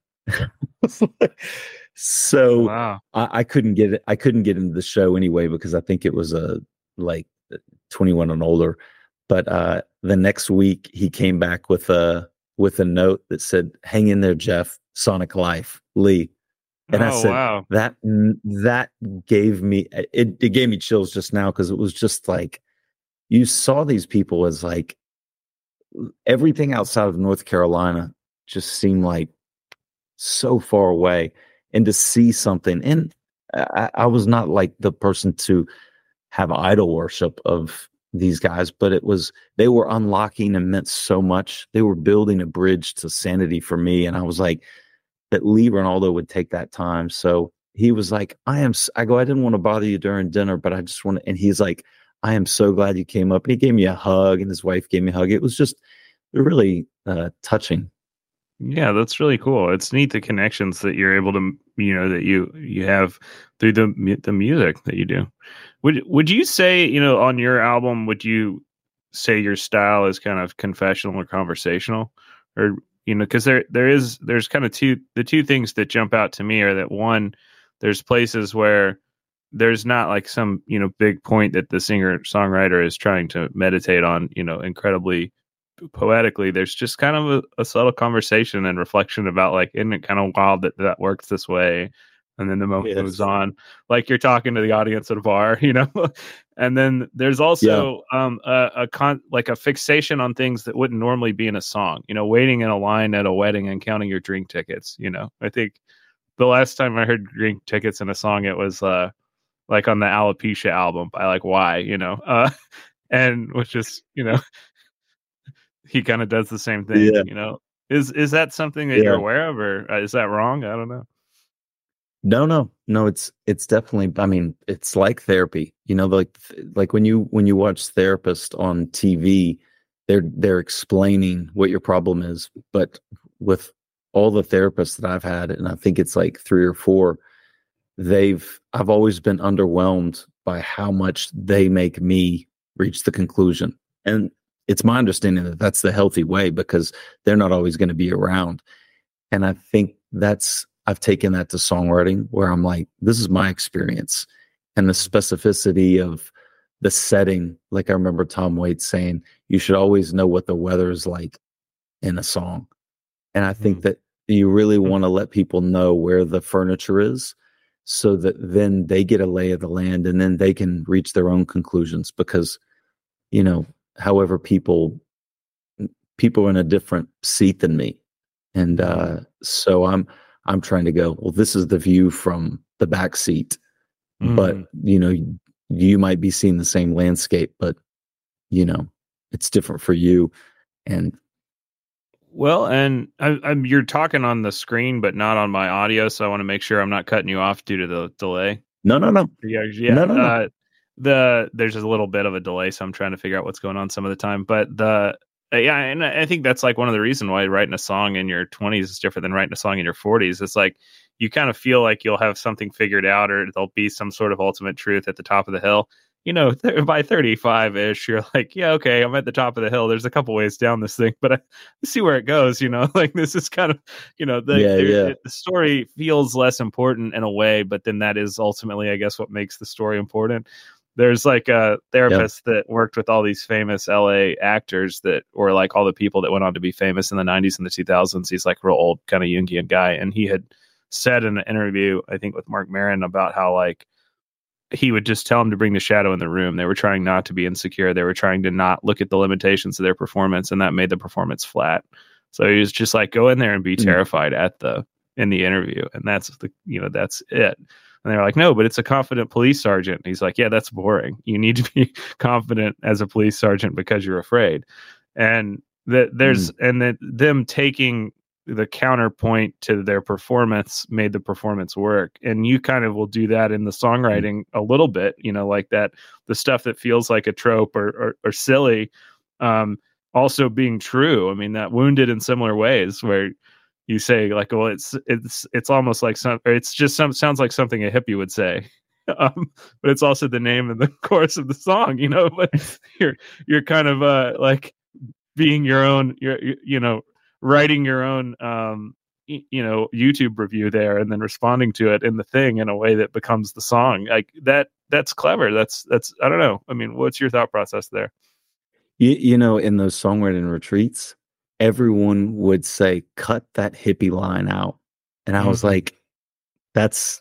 So wow. I, I couldn't get it. I couldn't get into the show anyway, because I think it was a like twenty-one and older. But uh, the next week he came back with a, with a note that said, hang in there, Jeff, Sonic Life, Lee. And oh, I said, wow. that, that gave me, it, it gave me chills just now. Cause it was just like, you saw these people as like everything outside of North Carolina just seemed like so far away, and to see something. And I, I was not like the person to have idol worship of these guys, but it was, they were unlocking and meant so much. They were building a bridge to sanity for me. And I was like, that Lee Ronaldo would take that time. So he was like, I am, I go, I didn't want to bother you during dinner, but I just want to, and he's like, I am so glad you came up. And he gave me a hug and his wife gave me a hug. It was just really uh, touching. Yeah, that's really cool. It's neat the connections that you're able to, you know, that you you have through the the music that you do. Would would you say, you know, on your album, would you say your style is kind of confessional or conversational, or you know, because there there is there's kind of two the two things that jump out to me are that one, there's places where there's not like some, you know, big point that the singer songwriter is trying to meditate on, you know, incredibly poetically. There's just kind of a, a subtle conversation and reflection about like, isn't it kind of wild that that works this way? And then the moment yes. moves on, like you're talking to the audience at a bar, you know. And then there's also yeah. um a, a con like a fixation on things that wouldn't normally be in a song, you know, waiting in a line at a wedding and counting your drink tickets. You know, I think the last time I heard drink tickets in a song, it was uh like on the Alopecia album by like Why, you know, uh and which is, you know, he kind of does the same thing, yeah. you know. Is is that something that yeah. you're aware of, or is that wrong? I don't know. No, no, no. It's it's definitely. I mean, it's like therapy. You know, like like when you when you watch Therapist on T V, they're they're explaining what your problem is. But with all the therapists that I've had, and I think it's like three or four, they've I've always been underwhelmed by how much they make me reach the conclusion. And it's my understanding that that's the healthy way, because they're not always going to be around. And I think that's, I've taken that to songwriting, where I'm like, this is my experience, and the specificity of the setting. Like I remember Tom Waits saying, you should always know what the weather is like in a song. And I think mm. that you really mm. want to let people know where the furniture is, so that then they get a lay of the land, and then they can reach their own conclusions. Because, you know, however people people are in a different seat than me, and uh so i'm i'm trying to go, well, this is the view from the back seat, mm. but you know, you might be seeing the same landscape, but you know, it's different for you. And well, and I, I'm you're talking on the screen but not on my audio, so I want to make sure I'm not cutting you off due to the delay. No, no, no. Yeah, yeah. No, no, no. Uh, the there's a little bit of a delay, so I'm trying to figure out what's going on some of the time. But the uh, yeah, and I think that's like one of the reasons why writing a song in your twenties is different than writing a song in your forties. It's like you kind of feel like you'll have something figured out, or there'll be some sort of ultimate truth at the top of the hill. You know, th- by thirty-five ish, you're like, yeah, okay, I'm at the top of the hill. There's a couple ways down this thing, but I see where it goes. You know, like this is kind of, you know, the, yeah, yeah. the story feels less important in a way, but then that is ultimately, I guess, what makes the story important. There's like a therapist Yep. that worked with all these famous L A actors that were like all the people that went on to be famous in the nineties and the two thousands. He's like a real old kind of Jungian guy. And he had said in an interview, I think with Mark Maron, about how like he would just tell them to bring the shadow in the room. They were trying not to be insecure. They were trying to not look at the limitations of their performance, and that made the performance flat. So he was just like, go in there and be Mm. terrified at the in the interview. And that's the you know, that's it. And they're like, no, but it's a confident police sergeant. And he's like, yeah, that's boring. You need to be confident as a police sergeant because you're afraid. And that there's Mm. and that them taking the counterpoint to their performance made the performance work. And you kind of will do that in the songwriting a little bit, you know, like that, the stuff that feels like a trope or or, or silly, um, also being true. I mean, that wounded in similar ways where you say like, well, it's it's it's almost like some, or it's just some sounds like something a hippie would say, um, but it's also the name and the chorus of the song, you know. But you're you're kind of uh, like being your own, you're you know, writing your own, um, y- you know, YouTube review there, and then responding to it in the thing in a way that becomes the song. Like that, that's clever. That's that's I don't know. I mean, what's your thought process there? You, you know, in those songwriting retreats, everyone would say, cut that hippie line out. And I was Mhm. like, that's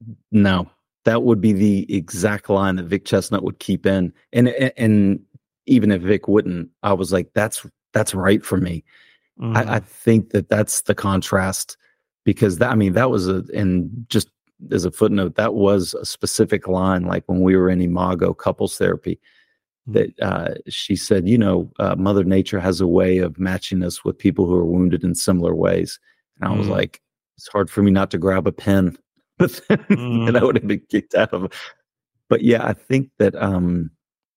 no, that would be the exact line that Vic Chestnut would keep in. And, and even if Vic wouldn't, I was like, that's, that's right for me. Mhm. I, I think that that's the contrast, because that, I mean, that was a, and just as a footnote, that was a specific line. Like when we were in Imago couples therapy, that uh, she said, you know, uh, Mother Nature has a way of matching us with people who are wounded in similar ways. And I was Mm. like, it's hard for me not to grab a pen, but then, Mm. and I would have been kicked out of it. But yeah, I think that, um,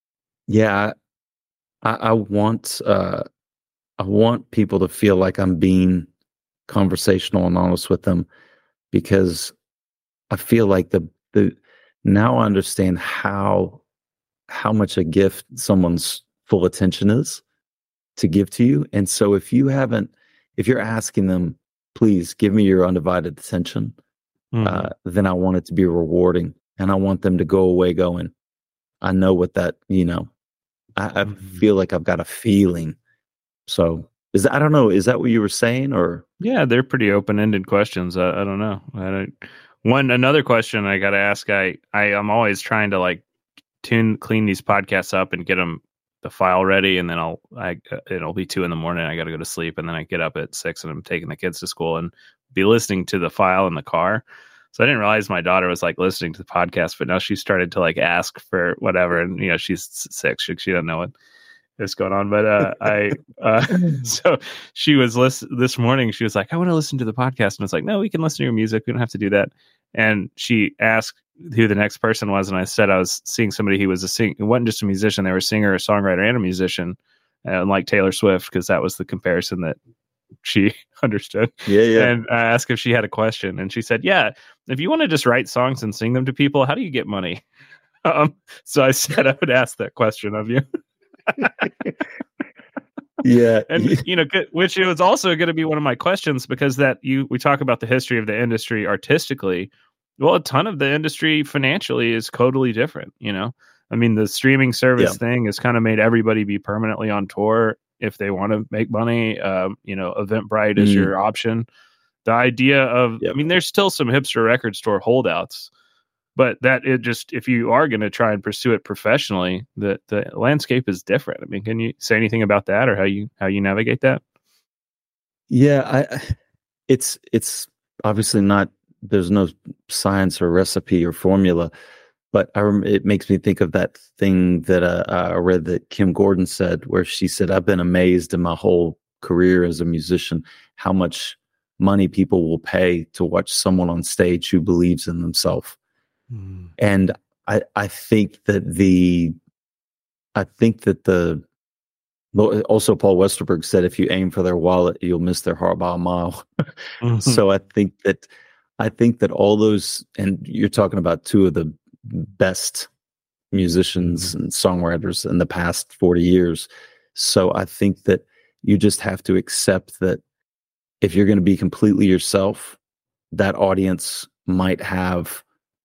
yeah, I, I want, uh, I want people to feel like I'm being conversational and honest with them, because I feel like the, the, now I understand how, how much a gift someone's full attention is to give to you. And so if you haven't, if you're asking them, please give me your undivided attention, Mhm. uh, then I want it to be rewarding, and I want them to go away going, I know what that, you know, I, I Mhm. feel like I've got a feeling. So is that, I don't know, is that what you were saying, or? Yeah, they're pretty open-ended questions. I, I don't know. I don't, one another question I got to ask. I I am always trying to like tune clean these podcasts up and get them the file ready, and then I'll I it'll be two in the morning. I got to go to sleep, and then I get up at six and I'm taking the kids to school and be listening to the file in the car. So I didn't realize my daughter was like listening to the podcast, but now she started to like ask for whatever, and you know she's six, she, she doesn't know what is going on. But uh, I uh, so she was list this morning. She was like, I want to listen to the podcast, and I was like, no, we can listen to your music. We don't have to do that. And she asked who the next person was, and I said I was seeing somebody who was a sing. It wasn't just a musician; they were a singer, a songwriter, and a musician, and like Taylor Swift, because that was the comparison that she understood. Yeah, yeah. And I asked if she had a question, and she said, "Yeah, if you want to just write songs and sing them to people, how do you get money?" Um, so I said I would ask that question of you. Yeah. And you know, which it was also going to be one of my questions, because that you we talk about the history of the industry artistically. Well, a ton of the industry financially is totally different. You know, I mean, the streaming service Yeah. thing has kind of made everybody be permanently on tour if they want to make money. Um, you know, Eventbrite is Mm. your option. The idea of, Yep. I mean, there's still some hipster record store holdouts, but that it just, if you are going to try and pursue it professionally, the the landscape is different. I mean, can you say anything about that, or how you how you navigate that? Yeah, I, it's it's obviously not. There's no science or recipe or formula, but I rem- it makes me think of that thing that uh, I read that Kim Gordon said, where she said, "I've been amazed in my whole career as a musician how much money people will pay to watch someone on stage who believes in themselves." Mm. And I I think that the I think that the well, also Paul Westerberg said, if you aim for their wallet, you'll miss their heart by a mile. Mhm. So I think that I think that all those, and you're talking about two of the best musicians and songwriters in the past forty years. So I think that you just have to accept that if you're going to be completely yourself, that audience might have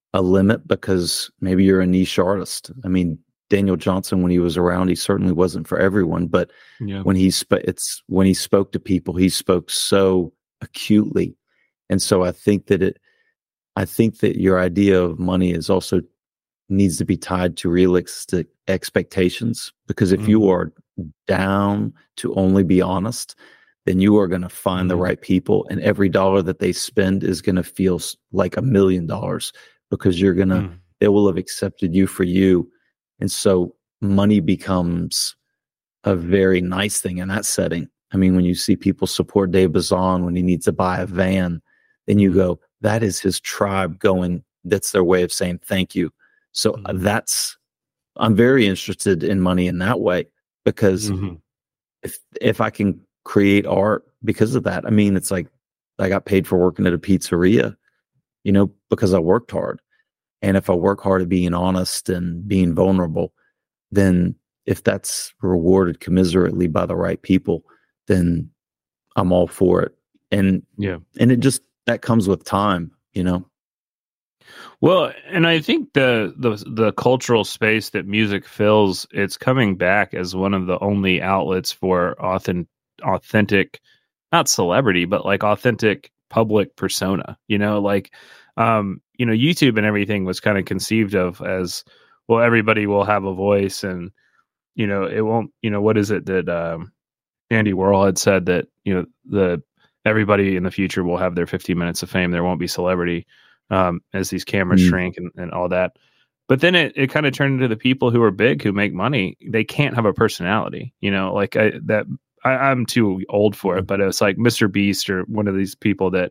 a limit because maybe you're a niche artist. I mean, Daniel Johnson, when he was around, he certainly wasn't for everyone, but Yeah. when he sp- it's when he spoke to people, he spoke so acutely. And so I think that it, I think that your idea of money is also needs to be tied to realistic expectations, because if mm-hmm. you are down to only be honest, then you are going to find mm-hmm. the right people, and every dollar that they spend is going to feel like a million dollars, because you're going to, mm. they will have accepted you for you. And so money becomes a very nice thing in that setting. I mean, when you see people support Dave Bazan when he needs to buy a van, then you go, that is his tribe going, that's their way of saying thank you. So mm-hmm. that's, I'm very interested in money in that way, because mm-hmm. if if I can create art because of that, I mean, it's like I got paid for working at a pizzeria, you know, because I worked hard. And if I work hard at being honest and being vulnerable, then if that's rewarded commiserately by the right people, then I'm all for it. And yeah, and it just, that comes with time, you know. Well, and I think the, the the cultural space that music fills, it's coming back as one of the only outlets for authentic, authentic, not celebrity, but like authentic public persona. You know, like, um, you know, YouTube and everything was kind of conceived of as, well, everybody will have a voice, and you know, it won't. You know, what is it that um, Andy Warhol had said, that you know, the everybody in the future will have their fifteen minutes of fame. There won't be celebrity. Um, as these cameras mm. shrink and, and all that. But then it, it kind of turned into the people who are big, who make money. They can't have a personality, you know, like I, that I, I'm too old for it, but it's like Mister Beast or one of these people that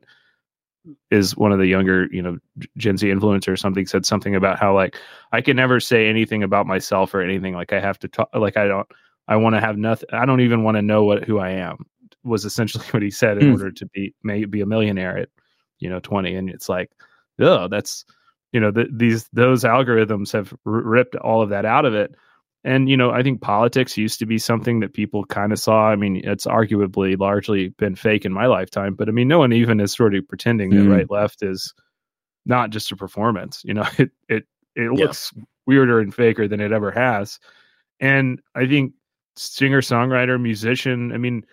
is one of the younger, you know, Gen Z influencer or something, said something about how like, I can never say anything about myself or anything. Like I have to talk, like, I don't, I want to have nothing. I don't even want to know what, who I am, was essentially what he said in mm. order to be, may be a millionaire at, you know, twenty. And it's like, oh, that's, you know, the, these, those algorithms have r- ripped all of that out of it. And, you know, I think politics used to be something that people kind of saw. I mean, it's arguably largely been fake in my lifetime, but I mean, no one even is sort of pretending mm. that right left is not just a performance. You know, it, it, it looks yeah. weirder and faker than it ever has. And I think singer, songwriter, musician, I mean,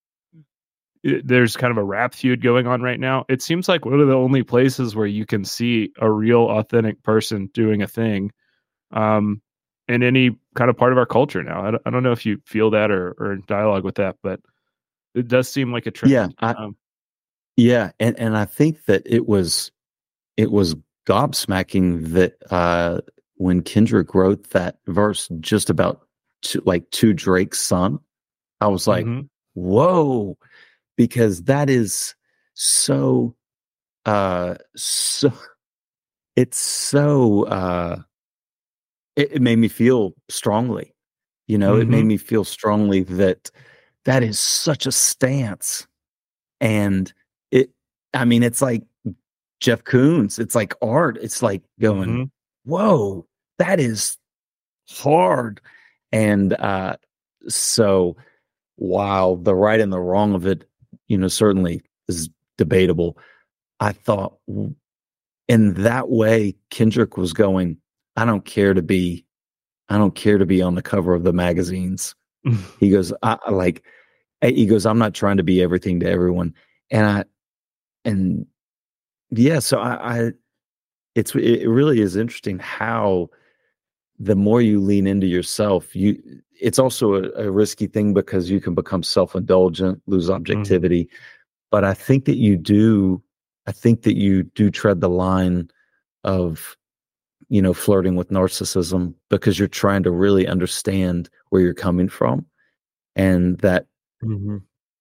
there's kind of a rap feud going on right now. It seems like one of the only places where you can see a real authentic person doing a thing um, in any kind of part of our culture now. I don't, I don't know if you feel that or, or in dialogue with that, but it does seem like a trend. Yeah. I, um, yeah. And, and I think that it was, it was gobsmacking that uh, when Kendrick wrote that verse just about to, like to Drake's son, I was like, mm-hmm. whoa. Because that is so, uh, so, it's so, uh, it, it made me feel strongly, you know, mm-hmm. it made me feel strongly that that is such a stance. And it, I mean, it's like Jeff Koons, it's like art. It's like going, mm-hmm. whoa, that is hard. And, uh, so while the right and the wrong of it, you know, certainly is debatable, I thought in that way, Kendrick was going, I don't care to be, I don't care to be on the cover of the magazines. He goes, I, I like, he goes, I'm not trying to be everything to everyone. And I, and yeah, so I, I it's, it really is interesting how the more you lean into yourself, you, it's also a, a risky thing because you can become self-indulgent, lose objectivity. Mm-hmm. But I think that you do, I think that you do tread the line of, you know, flirting with narcissism, because you're trying to really understand where you're coming from. And that, mm-hmm.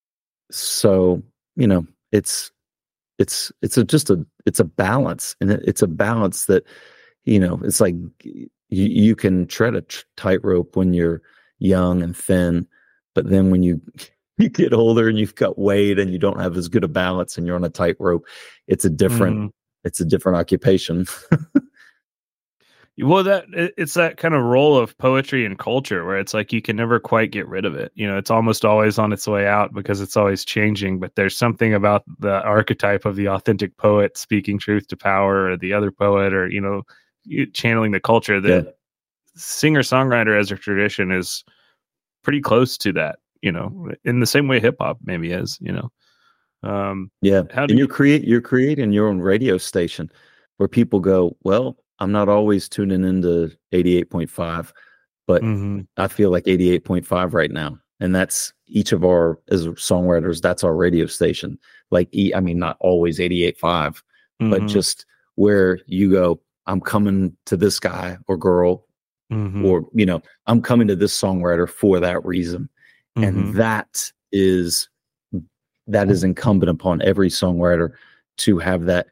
so, you know, it's, it's, it's a, just a, it's a balance, and it, it's a balance that, you know, it's like you, you can tread a t- tightrope when you're young and thin, but then when you you get older and you've got weight and you don't have as good a balance and you're on a tightrope, it's a different mm. it's a different occupation. Well, that it- it's that kind of role of poetry and culture where it's like you can never quite get rid of it. You know, it's almost always on its way out because it's always changing. But there's something about the archetype of the authentic poet speaking truth to power, or the other poet, or you know, you- channeling the culture. That Yeah. singer songwriter as a tradition is pretty close to that. You know, in the same way hip hop maybe is. You know, um, Yeah. how do And you? you create you're creating your own radio station where people go, well, I'm not always tuning into eighty-eight point five, but Mhm, I feel like eighty-eight point five right now. And that's each of our as songwriters, that's our radio station. Like e- I mean, not always eighty-eight point five, but mhm, just where you go, I'm coming to this guy or girl, mhm, or you know, I'm coming to this songwriter for that reason. And mhm. that is that is incumbent upon every songwriter to have that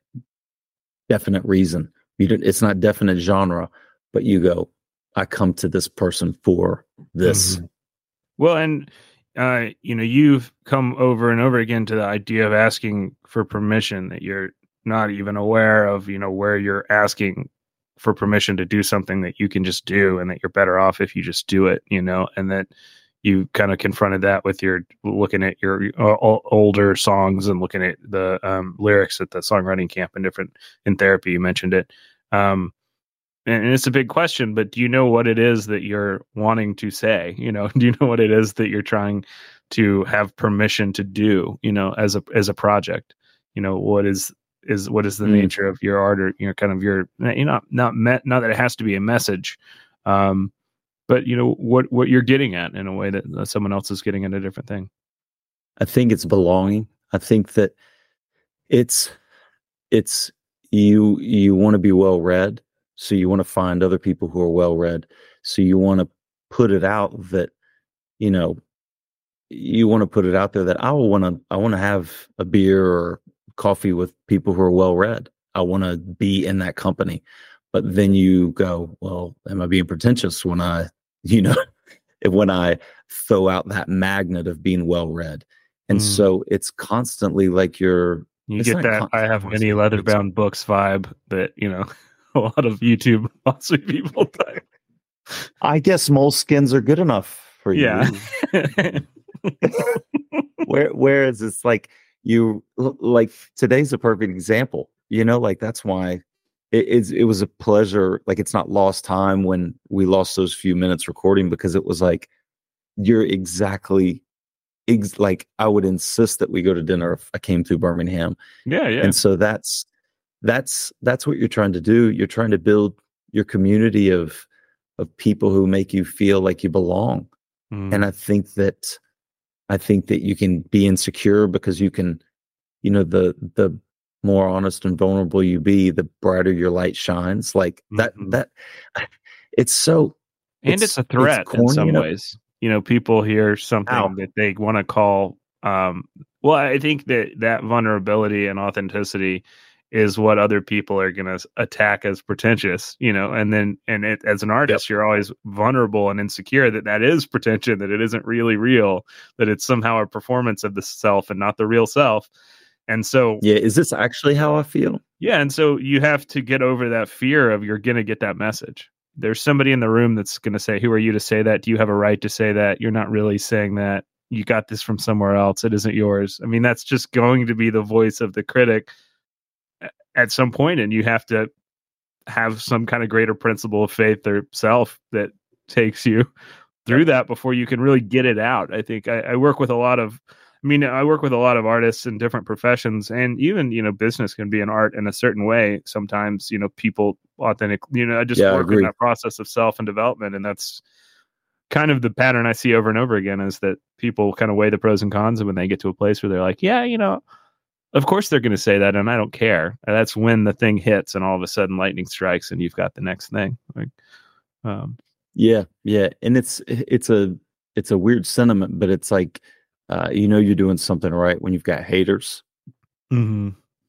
definite reason. You don't, it's not definite genre, but you go, I come to this person for this. Mhm. Well, and uh, you know, you've come over and over again to the idea of asking for permission that you're not even aware of, you know, where you're asking for permission to do something that you can just do, and that you're better off if you just do it, you know, and that you kind of confronted that with your looking at your uh, o- older songs and looking at the um, lyrics at the songwriting camp and different in therapy. You mentioned it. Um, and it's a big question, but do you know what it is that you're wanting to say? You know, do you know what it is that you're trying to have permission to do, you know, as a as a project? You know, what is is what is the Mm. nature of your art, or you know, kind of your, you know, not met not that it has to be a message, um, but you know what what you're getting at in a way that uh, someone else is getting at a different thing. I think it's belonging. I think that it's it's you you want to be well read, so you want to find other people who are well read. So you want to put it out that, you know, you want to put it out there that I want to I want to have a beer or coffee with people who are well read. I want to be in that company. But then you go, well, am I being pretentious when I, you know, when I throw out that magnet of being well read? And Mm. so it's constantly like you're You it's get not that con- I I have don't wanna many say leather it's- bound books vibe that, you know, a lot of YouTube awesome people type. I guess moleskins are good enough for Yeah. you. Where, whereas it's like you like today's a perfect example, you know, like that's why it is it was a pleasure. Like it's not lost time when we lost those few minutes recording, because it was like you're exactly ex- like I would insist that we go to dinner if I came through Birmingham. Yeah, yeah. And so that's that's that's what you're trying to do. You're trying to build your community of of people who make you feel like you belong. Mm. And I think that I think that you can be insecure because you can, you know, the the more honest and vulnerable you be, the brighter your light shines. Like that Mhm. that it's so And it's, a threat in corny, some you know? ways. You know, people hear something Ow. that they want to call um well, I think that that vulnerability and authenticity is what other people are going to attack as pretentious, you know, and then and it, as an artist, you're always vulnerable and insecure that that is pretension, that it isn't really real, that it's somehow a performance of the self and not the real self. And so Yeah, is this actually how I feel? yeah, and so you have to get over that fear of you're going to get that message. There's somebody in the room that's going to say, who are you to say that? Do you have a right to say that? You're not really saying that. You got this from somewhere else. It isn't yours. I mean, that's just going to be the voice of the critic at some point, and you have to have some kind of greater principle of faith or self that takes you through that before you can really get it out. I think I, I work with a lot of I mean, I work with a lot of artists in different professions, and even, you know, business can be an art in a certain way. Sometimes, you know, people authentic, you know, I just Yeah, I work in agree. that process of self and development. And that's kind of the pattern I see over and over again, is that people kind of weigh the pros and cons. And when they get to a place where they're like, yeah, you know, of course they're going to say that, and I don't care. And that's when the thing hits, and all of a sudden lightning strikes, and you've got the next thing. Like, um, Yeah, yeah. And it's it's a it's a weird sentiment, but it's like uh, you know you're doing something right when you've got haters, mm-hmm.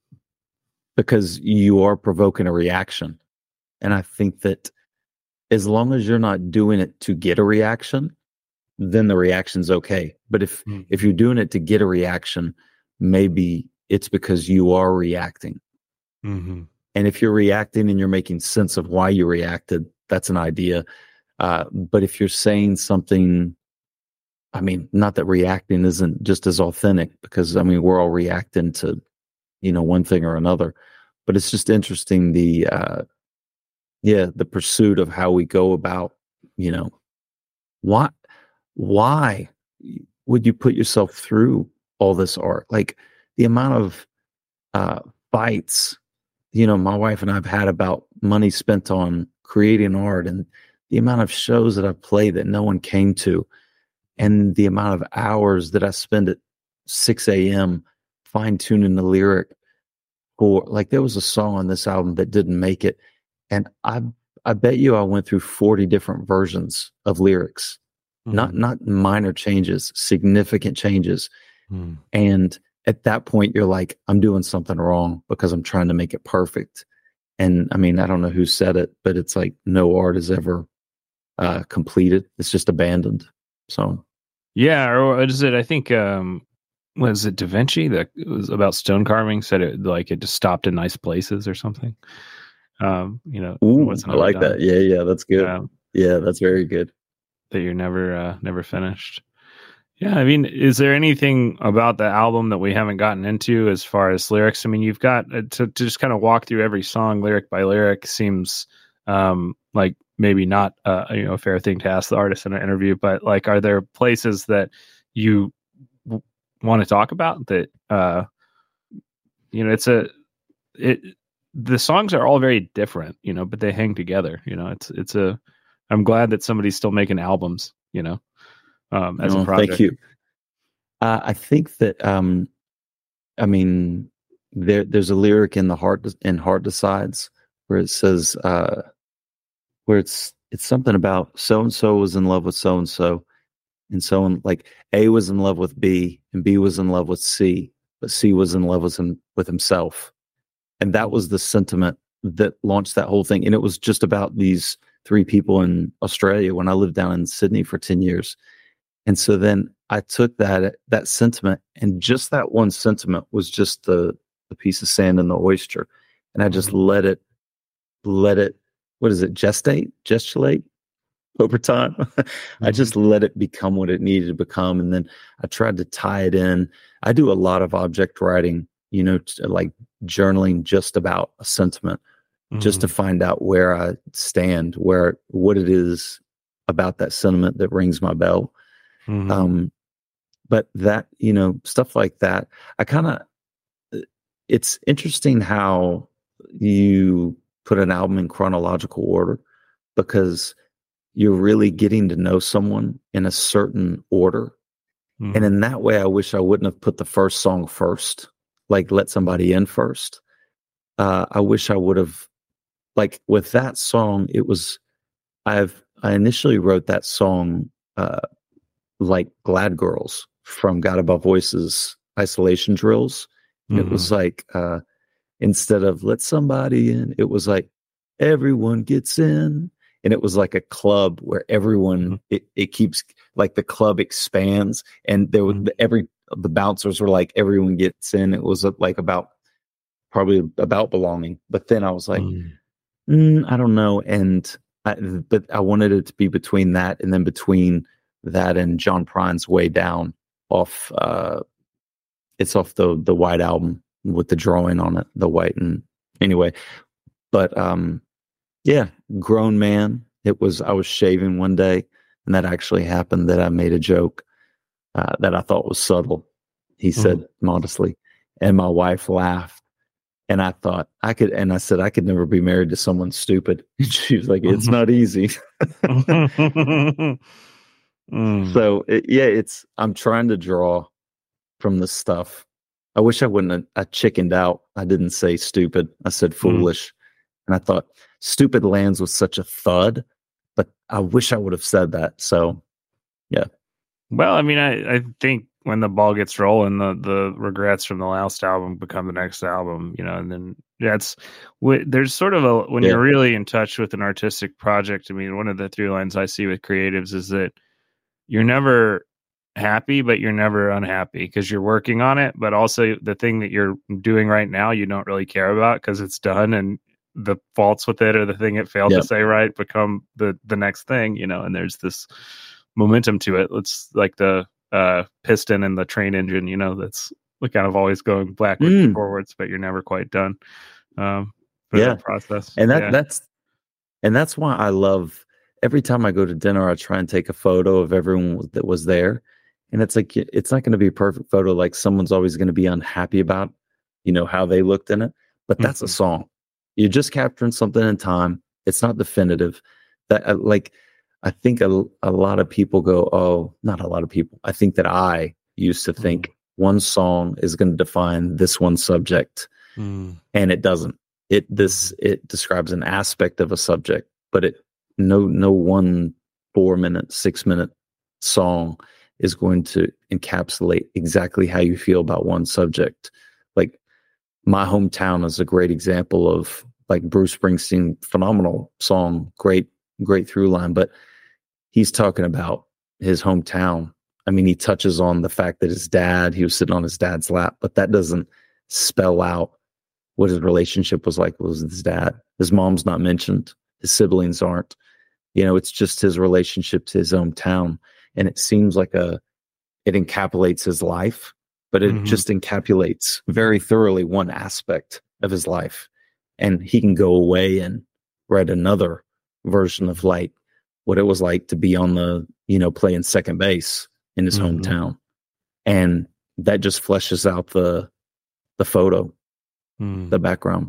because you are provoking a reaction. And I think that as long as you're not doing it to get a reaction, then the reaction's okay. But if Mm-hmm. if you're doing it to get a reaction, maybe it's because you are reacting. Mm-hmm. And if you're reacting and you're making sense of why you reacted, that's an idea. Uh, but if you're saying something, I mean, not that reacting isn't just as authentic, because I mean, we're all reacting to, you know, one thing or another, but it's just interesting. The, uh, yeah, the pursuit of how we go about, you know, why, why would you put yourself through all this art? Like the amount of, uh, fights, you know, my wife and I've had about money spent on creating art, and the amount of shows that I've played that no one came to, and the amount of hours that I spend at six a.m. fine tuning the lyric for, like, there was a song on this album that didn't make it. And I, I bet you I went through forty different versions of lyrics, mm-hmm. not, not minor changes, significant changes. Mm. And at that point you're like, I'm doing something wrong because I'm trying to make it perfect. And I mean, I don't know who said it, but it's like no art is ever uh, completed. It's just abandoned. So, yeah, or what is it? I think um, was it Da Vinci that it was about stone carving? Said it like it just stopped in nice places or something. Um, you know, Ooh, I like done. that. Yeah, yeah, that's good. Um, yeah, that's very good. That you're never, uh, never finished. Yeah, I mean, is there anything about the album that we haven't gotten into as far as lyrics? I mean, you've got uh, to, to just kind of walk through every song lyric by lyric seems um, like maybe not uh, you know a fair thing to ask the artist in an interview, but like, are there places that you w- want to talk about that uh, you know, it's a it the songs are all very different, you know, but they hang together. You know, it's it's a I'm glad that somebody's still making albums, you know. Um, as no, a project. Thank you. Uh, I think that, um, I mean, there there's a lyric in the Heart in Heart Decides where it says, uh, where it's it's something about so and so was in love with so and so, and so on. Like A was in love with B, and B was in love with C, but C was in love with him with himself, and that was the sentiment that launched that whole thing. And it was just about these three people in Australia when I lived down in Sydney for ten years. And so then I took that that sentiment, and just that one sentiment was just the, the piece of sand in the oyster. And I just mm-hmm. let it, let it, what is it, gestate, gestulate over time. mm-hmm. I just let it become what it needed to become. And then I tried to tie it in. I do a lot of object writing, you know, t- like journaling just about a sentiment, mm-hmm. just to find out where I stand, where, what it is about that sentiment that rings my bell. Mm-hmm. Um, but that, you know, stuff like that, I kind of, it's interesting how you put an album in chronological order, because you're really getting to know someone in a certain order. Mm-hmm. And in that way, I wish I wouldn't have put the first song first, like let somebody in first. Uh, I wish I would have, like with that song, it was, I've, I initially wrote that song, uh, like Glad Girls from God Above Voices Isolation Drills. Mm-hmm. It was like, uh, instead of let somebody in, it was like everyone gets in. And it was like a club where everyone, mm-hmm. it, it keeps, like the club expands, and there was, mm-hmm. every, the bouncers were like, everyone gets in. It was like about, probably about belonging. But then I was like, mm-hmm. mm, I don't know. And, I, but I wanted it to be between that, and then between that and John Prine's Way Down off, uh, it's off the, the White album with the drawing on it, the white. And anyway, but, um, yeah, Grown Man. It was, I was shaving one day, and that actually happened, that I made a joke, uh, that I thought was subtle. He said mm-hmm. modestly, and my wife laughed. And I thought I could, and I said, I could never be married to someone stupid. And she was like, it's not easy. Mm. So it, yeah, it's, I'm trying to draw from this stuff. I wish I wouldn't have, I chickened out. I didn't say stupid. I said foolish. Mm. And I thought stupid lands with such a thud, but I wish I would have said that. So yeah. Well, I mean, I, I think when the ball gets rolling, the, the regrets from the last album become the next album, you know, and then that's, w- there's sort of a, when yeah. you're really in touch with an artistic project, I mean, one of the three lines I see with creatives is that you're never happy, but you're never unhappy because you're working on it. But also the thing that you're doing right now, you don't really care about because it's done, and the faults with it or the thing it failed Yep. to say right become the the next thing, you know. And there's this momentum to it. It's like the uh, piston in the train engine, you know, that's kind of always going backwards Mm. and forwards, but you're never quite done. Um, for Yeah. that process, And that yeah. that's and that's why I love every time I go to dinner, I try and take a photo of everyone that was there. And it's like it's not going to be a perfect photo, like someone's always going to be unhappy about, you know, how they looked in it. But that's Mhm. a song. You're just capturing something in time. It's not definitive. That uh, like I think a, a lot of people go, oh, not a lot of people. I think that I used to think one song is going to define this one subject, Mm. and it doesn't. It this it describes an aspect of a subject, but it no no one four minute, six minute song is going to encapsulate exactly how you feel about one subject. Like My Hometown is a great example of like Bruce Springsteen, phenomenal song, great great through line, but he's talking about his hometown. I mean, he touches on the fact that his dad, he was sitting on his dad's lap, but that doesn't spell out what his relationship was like with his dad. His mom's not mentioned. His siblings aren't. You know, it's just his relationship to his hometown. And it seems like a, it encapsulates his life, but it Mhm. just encapsulates very thoroughly one aspect of his life. And he can go away and write another version of like what it was like to be on the, you know, playing second base in his Mhm. hometown. And that just fleshes out the, the photo, Mm. the background.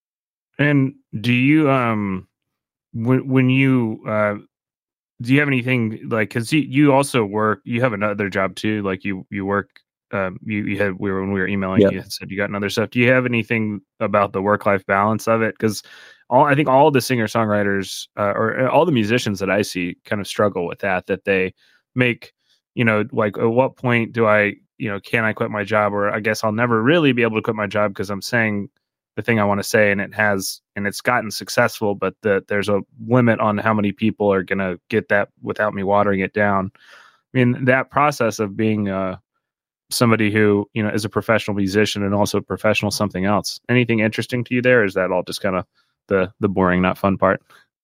And do you um when when you uh do you have anything like, because you, you also work, you have another job too, like you you work um you, you had we were when we were emailing Yep. you said you got another stuff. Do you have anything about the work-life balance of it? Because all I think all the singer-songwriters uh, or all the musicians that I see kind of struggle with that, that they make, you know, like at what point do I, you know, can I quit my job? Or I guess I'll never really be able to quit my job because I'm saying the thing I want to say, and it has, and it's gotten successful, but the, there's a limit on how many people are going to get that without me watering it down. I mean, that process of being uh, somebody who, you know, is a professional musician and also a professional something else. Anything interesting to you there? Or is that all just kind of the the boring, not fun part?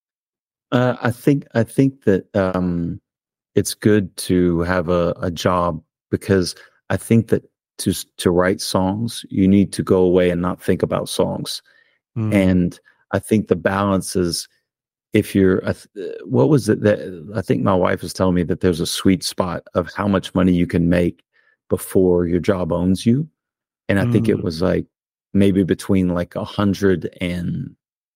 Uh, I think I think that um, it's good to have a, a job, because I think that to to write songs, you need to go away and not think about songs. Mm. And I think the balance is, if you're, uh, what was it that I think my wife was telling me, that there's a sweet spot of how much money you can make before your job owns you. And I think it Mm. was like maybe between like a hundred and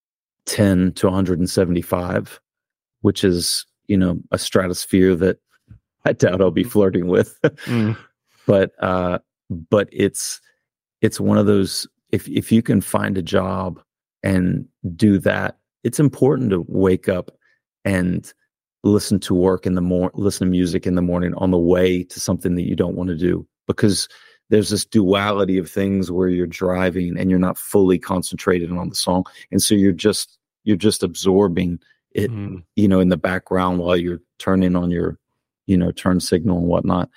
ten to one hundred seventy-five, which is, you know, a stratosphere that I doubt I'll be flirting with. Mm. But uh, but it's it's one of those, if if you can find a job and do that, it's important to wake up and listen to work in the mor listen to music in the morning on the way to something that you don't want to do, because there's this duality of things where you're driving and you're not fully concentrated on the song, and so you're just you're just absorbing it, Mm. you know, in the background while you're turning on your, you know, turn signal and whatnot.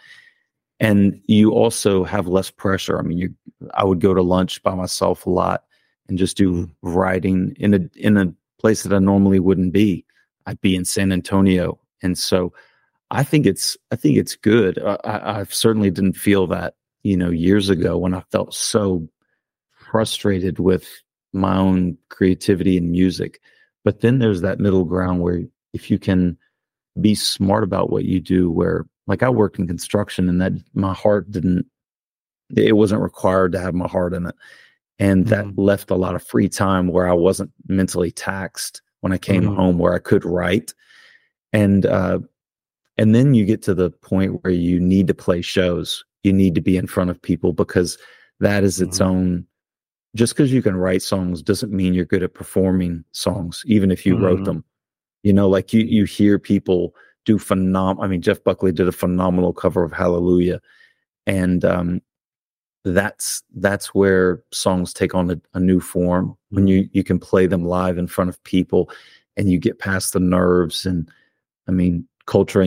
And you also have less pressure. I mean, you, I would go to lunch by myself a lot and just do writing in a in a place that I normally wouldn't be. I'd be in San Antonio, and so I think it's I think it's good. I, I, I certainly didn't feel that, you know, years ago when I felt so frustrated with my own creativity and music. But then there's that middle ground where if you can be smart about what you do, where like I worked in construction, and that my heart didn't, it wasn't required to have my heart in it. And that Mhm. left a lot of free time where I wasn't mentally taxed when I came Mhm. home, where I could write. And, uh, and then you get to the point where you need to play shows. You need to be in front of people, because that is its Mhm. own, just because you can write songs doesn't mean you're good at performing songs, even if you wrote Mhm. them. You know, like you, you hear people do phenom. I mean, Jeff Buckley did a phenomenal cover of Hallelujah. And, um, that's, that's where songs take on a, a new form, when you, you can play them live in front of people and you get past the nerves. And I mean, Coltrane's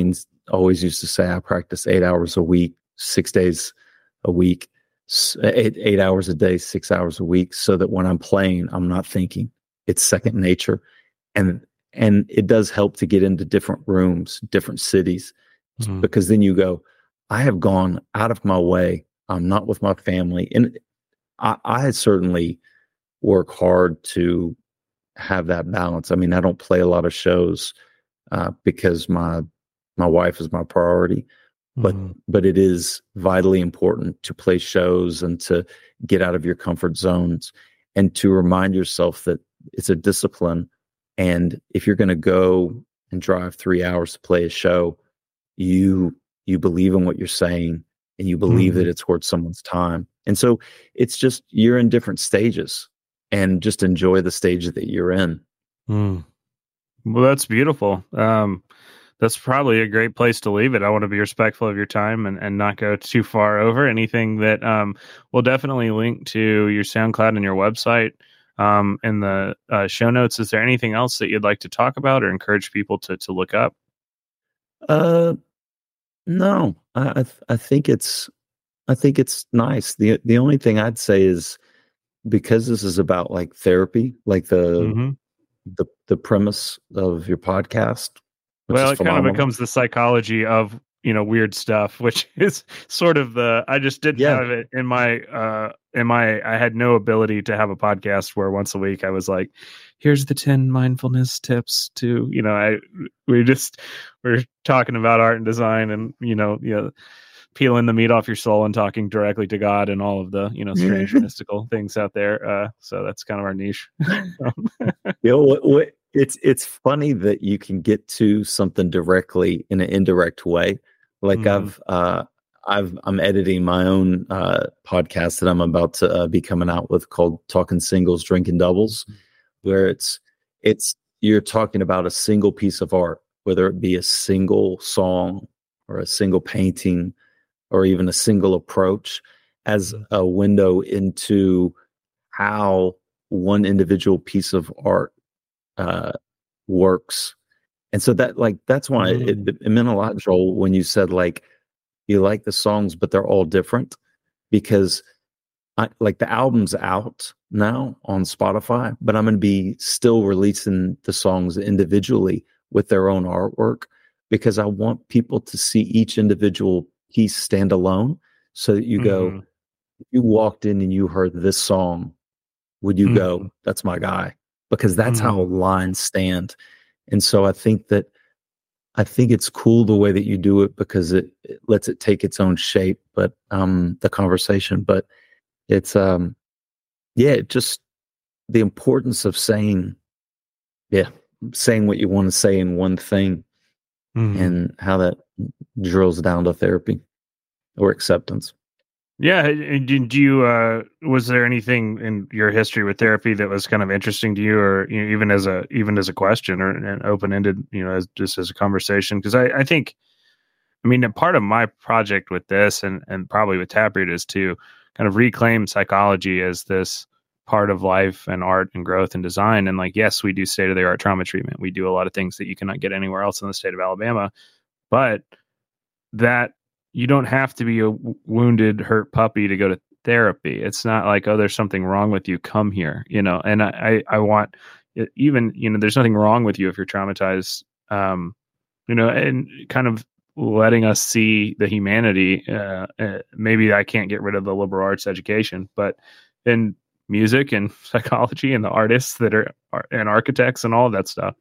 always used to say I practice eight hours a week, six days a week, eight, eight hours a day, six hours a week, so that when I'm playing, I'm not thinking. It's second nature. And and it does help to get into different rooms, different cities, mm-hmm. because then you go, I have gone out of my way. I'm not with my family. And I, I certainly work hard to have that balance. I mean, I don't play a lot of shows uh, because my my wife is my priority, but mm-hmm. but it is vitally important to play shows and to get out of your comfort zones and to remind yourself that it's a discipline. And if you're going to go and drive three hours to play a show, you you believe in what you're saying and you believe mm-hmm. that it's worth someone's time. And so it's just, you're in different stages, and just enjoy the stage that you're in. Mm. Well, that's beautiful. Um, that's probably a great place to leave it. I want to be respectful of your time and, and not go too far over anything that um, we'll definitely link to your SoundCloud and your website um, in the uh, show notes. Is there anything else that you'd like to talk about or encourage people to, to look up? Uh, no, I, I, th- I think it's, I think it's nice. The, the only thing I'd say is, because this is about like therapy, like the, mm-hmm. the, the premise of your podcast. Well, it phenomenal. Kind of becomes the psychology of, you know, weird stuff, which is sort of the, I just didn't yeah. have it in my, uh, in my, I had no ability to have a podcast where once a week I was like, here's the ten mindfulness tips to, you know, I, we just, we're talking about art and design and, you know, you know, peeling the meat off your soul and talking directly to God and all of the, you know, strange mystical things out there. Uh, so that's kind of our niche. you know, what, what, it's, it's funny that you can get to something directly in an indirect way. Like mm. I've, uh, I've, I'm editing my own, uh, podcast that I'm about to uh, be coming out with called Talking Singles, Drinking Doubles, where it's, it's, you're talking about a single piece of art, whether it be a single song or a single painting, or even a single approach, as a window into how one individual piece of art uh, works. And so that, like, that's why mm. it, it meant a lot, Joel, when you said, like, you like the songs, but they're all different, because I, like, the album's out now on Spotify, but I'm going to be still releasing the songs individually with their own artwork, because I want people to see each individual piece stand alone, so that you mm-hmm. go, if you walked in and you heard this song, would you mm-hmm. go, that's my guy? Because that's mm-hmm. how lines stand. And so I think that, I think it's cool the way that you do it, because it, it lets it take its own shape, but um, the conversation, but it's, um, yeah, it just the importance of saying, yeah, saying what you want to say in one thing, mm-hmm. and how that drills down to therapy or acceptance. Yeah. Did you, uh, was there anything in your history with therapy that was kind of interesting to you, or, you know, even as a, even as a question, or an open-ended, you know, as just as a conversation? Cause I, I think, I mean, a part of my project with this, and, and probably with Taproot, is to kind of reclaim psychology as this part of life and art and growth and design. And like, yes, we do state-of-the-art trauma treatment. We do a lot of things that you cannot get anywhere else in the state of Alabama, but that you don't have to be a wounded, hurt puppy to go to therapy. It's not like, oh, there's something wrong with you, come here, you know. And I, I want, even, you know, there's nothing wrong with you if you're traumatized, um, you know, and kind of letting us see the humanity. Uh, uh, maybe I can't get rid of the liberal arts education, but in music and psychology and the artists that are, are and architects and all of that stuff.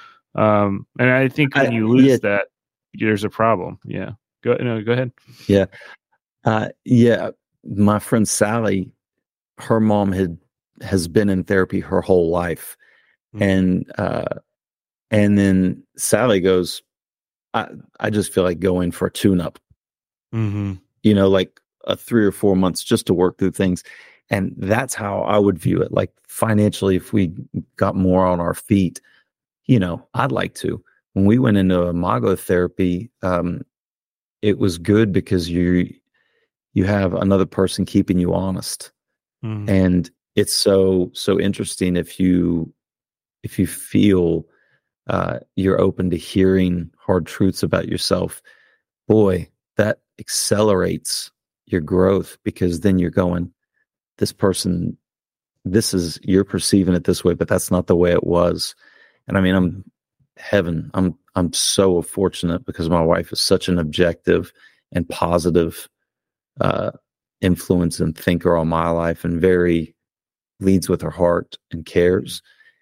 Um, and I think when you lose yeah. that, there's a problem. Yeah. Go, no, go ahead. Yeah. Uh, yeah. My friend Sally, her mom had, has been in therapy her whole life. Mm-hmm. And, uh, and then Sally goes, I, I just feel like going for a tune-up, mm-hmm. you know, like a three or four months just to work through things. And that's how I would view it. Like, financially, if we got more on our feet, you know, I'd like to. When we went into Imago therapy, um, it was good because you you have another person keeping you honest, mm. and it's so so interesting if you if you feel uh, you're open to hearing hard truths about yourself. boy, that accelerates your growth, because then you're going, this person, this is, you're perceiving it this way, but that's not the way it was. And I mean, I'm heaven. I'm, I'm so fortunate because my wife is such an objective and positive uh, influence and thinker on my life, and very leads with her heart and cares.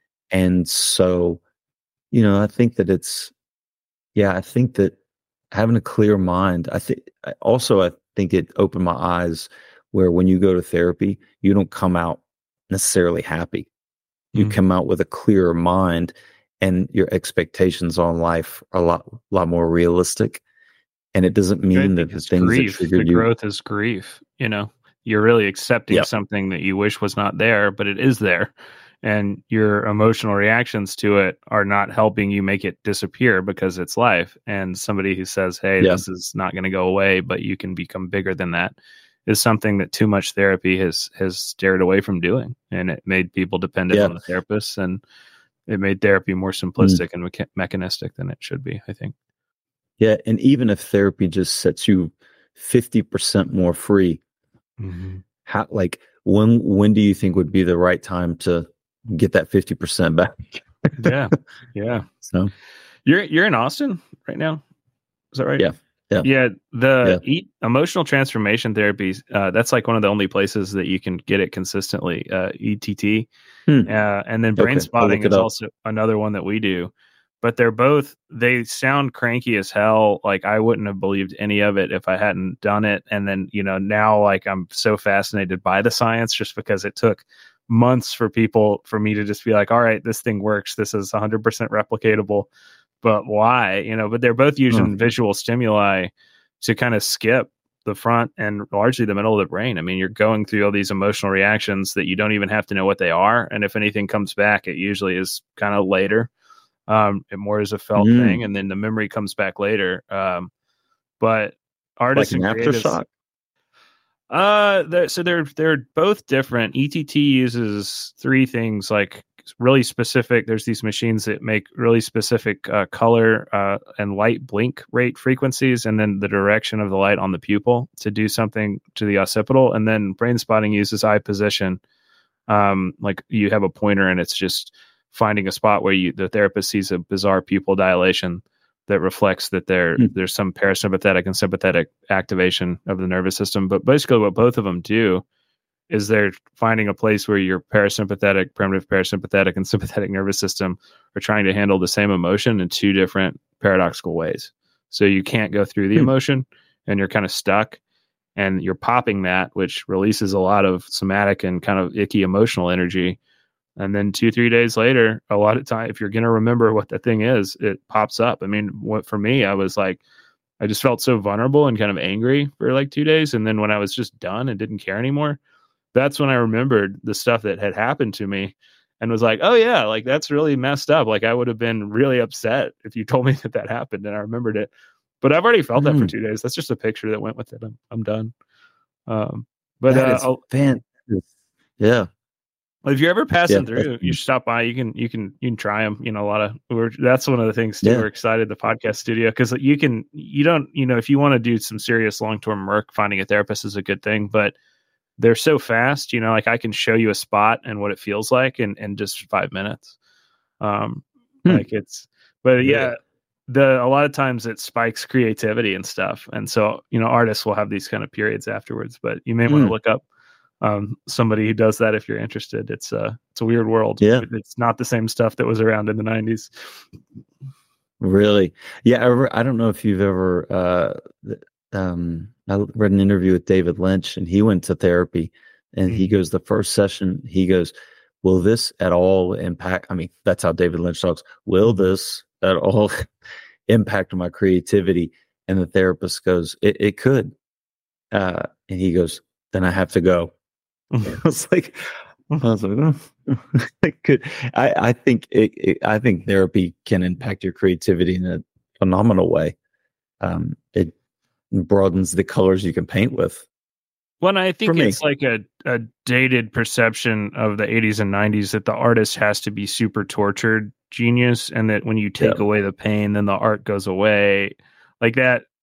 And so, you know, I think that it's, yeah, I think that having a clear mind, I think also, I think it opened my eyes where when you go to therapy, you don't come out necessarily happy. You mm. come out with a clearer mind, and your expectations on life are a lot, lot more realistic. And it doesn't mean that the things grief. that triggered the you. growth is grief. You know, you're really accepting yep. something that you wish was not there, but it is there. And your emotional reactions to it are not helping you make it disappear, because it's life. And somebody who says, hey, yeah. this is not going to go away, but you can become bigger than that, is something that too much therapy has has steered away from doing. And it made people dependent yeah. on the therapists, and it made therapy more simplistic mm. and mecha- mechanistic than it should be, I think. Yeah. And even if therapy just sets you fifty percent more free, mm-hmm. how, like when, when do you think would be the right time to get that fifty percent back? yeah. Yeah. So you're, you're in Austin right now. Is that right? Yeah. Yeah. Yeah. The yeah. E- emotional transformation therapies, uh, that's like one of the only places that you can get it consistently, uh, E T T. Hmm. Uh, and then brain okay. spotting is also another one that we do. But they're both, they sound cranky as hell. Like I wouldn't have believed any of it if I hadn't done it. And then, you know, now like I'm so fascinated by the science, just because it took months for people, for me to just be like, all right, this thing works. This is one hundred percent replicatable. But why? You know, but they're both using hmm. visual stimuli to kind of skip the front and largely the middle of the brain. I mean, you're going through all these emotional reactions that you don't even have to know what they are. And if anything comes back, it usually is kind of later. Um, it more is a felt mm. thing, and then the memory comes back later. Um, but artists like an and creatives, aftershock. Uh, they're, so they're they're both different. E T T uses three things, like really specific. There's these machines that make really specific uh, color uh, and light blink rate frequencies, and then the direction of the light on the pupil to do something to the occipital. And then brain spotting uses eye position. Um, like you have a pointer, and it's just finding a spot where you, the therapist sees a bizarre pupil dilation that reflects that there mm. there's some parasympathetic and sympathetic activation of the nervous system. But basically what both of them do is they're finding a place where your parasympathetic, primitive parasympathetic, and sympathetic nervous system are trying to handle the same emotion in two different paradoxical ways. So you can't go through the mm. emotion, and you're kind of stuck, and you're popping that, which releases a lot of somatic and kind of icky emotional energy. And then two, three days later, a lot of time, if you're going to remember what the thing is, it pops up. I mean, what for me, I was like, I just felt so vulnerable and kind of angry for like two days. And then when I was just done and didn't care anymore, that's when I remembered the stuff that had happened to me and was like, oh yeah, like that's really messed up. Like I would have been really upset if you told me that that happened and I remembered it, but I've already felt mm. that for two days. That's just a picture that went with it. I'm, I'm done. Um, but that uh, is fantastic. Yeah. If you're ever passing yeah, through, you should stop by. You can, you can, you can try them. You know, a lot of we're, that's one of the things too. Yeah. We're excited the podcast studio because you can, you don't, you know, if you want to do some serious long term work, finding a therapist is a good thing. But they're so fast. You know, like I can show you a spot and what it feels like in in just five minutes. Um, hmm. like it's, but yeah, yeah, the a lot of times it spikes creativity and stuff, and so you know, artists will have these kind of periods afterwards. But you may hmm. want to look up. Um, somebody who does that if you're interested. It's a it's a weird world. Yeah, it's not the same stuff that was around in the nineties. Really? Yeah, I, I don't know if you've ever. Uh, um, I read an interview with David Lynch, and he went to therapy, and mm-hmm. he goes the first session. He goes, "Will this at all impact?" I mean, that's how David Lynch talks. Will this at all impact my creativity? And the therapist goes, "It, it could," uh, and he goes, "Then I have to go." I was like, I was like, oh. I could. I, I think it, it. I think therapy can impact your creativity in a phenomenal way. Um, it broadens the colors you can paint with. Well, I think it's like a, a dated perception of the eighties and nineties that the artist has to be super tortured genius, and that when you take yeah. away the pain, then the art goes away. Like that.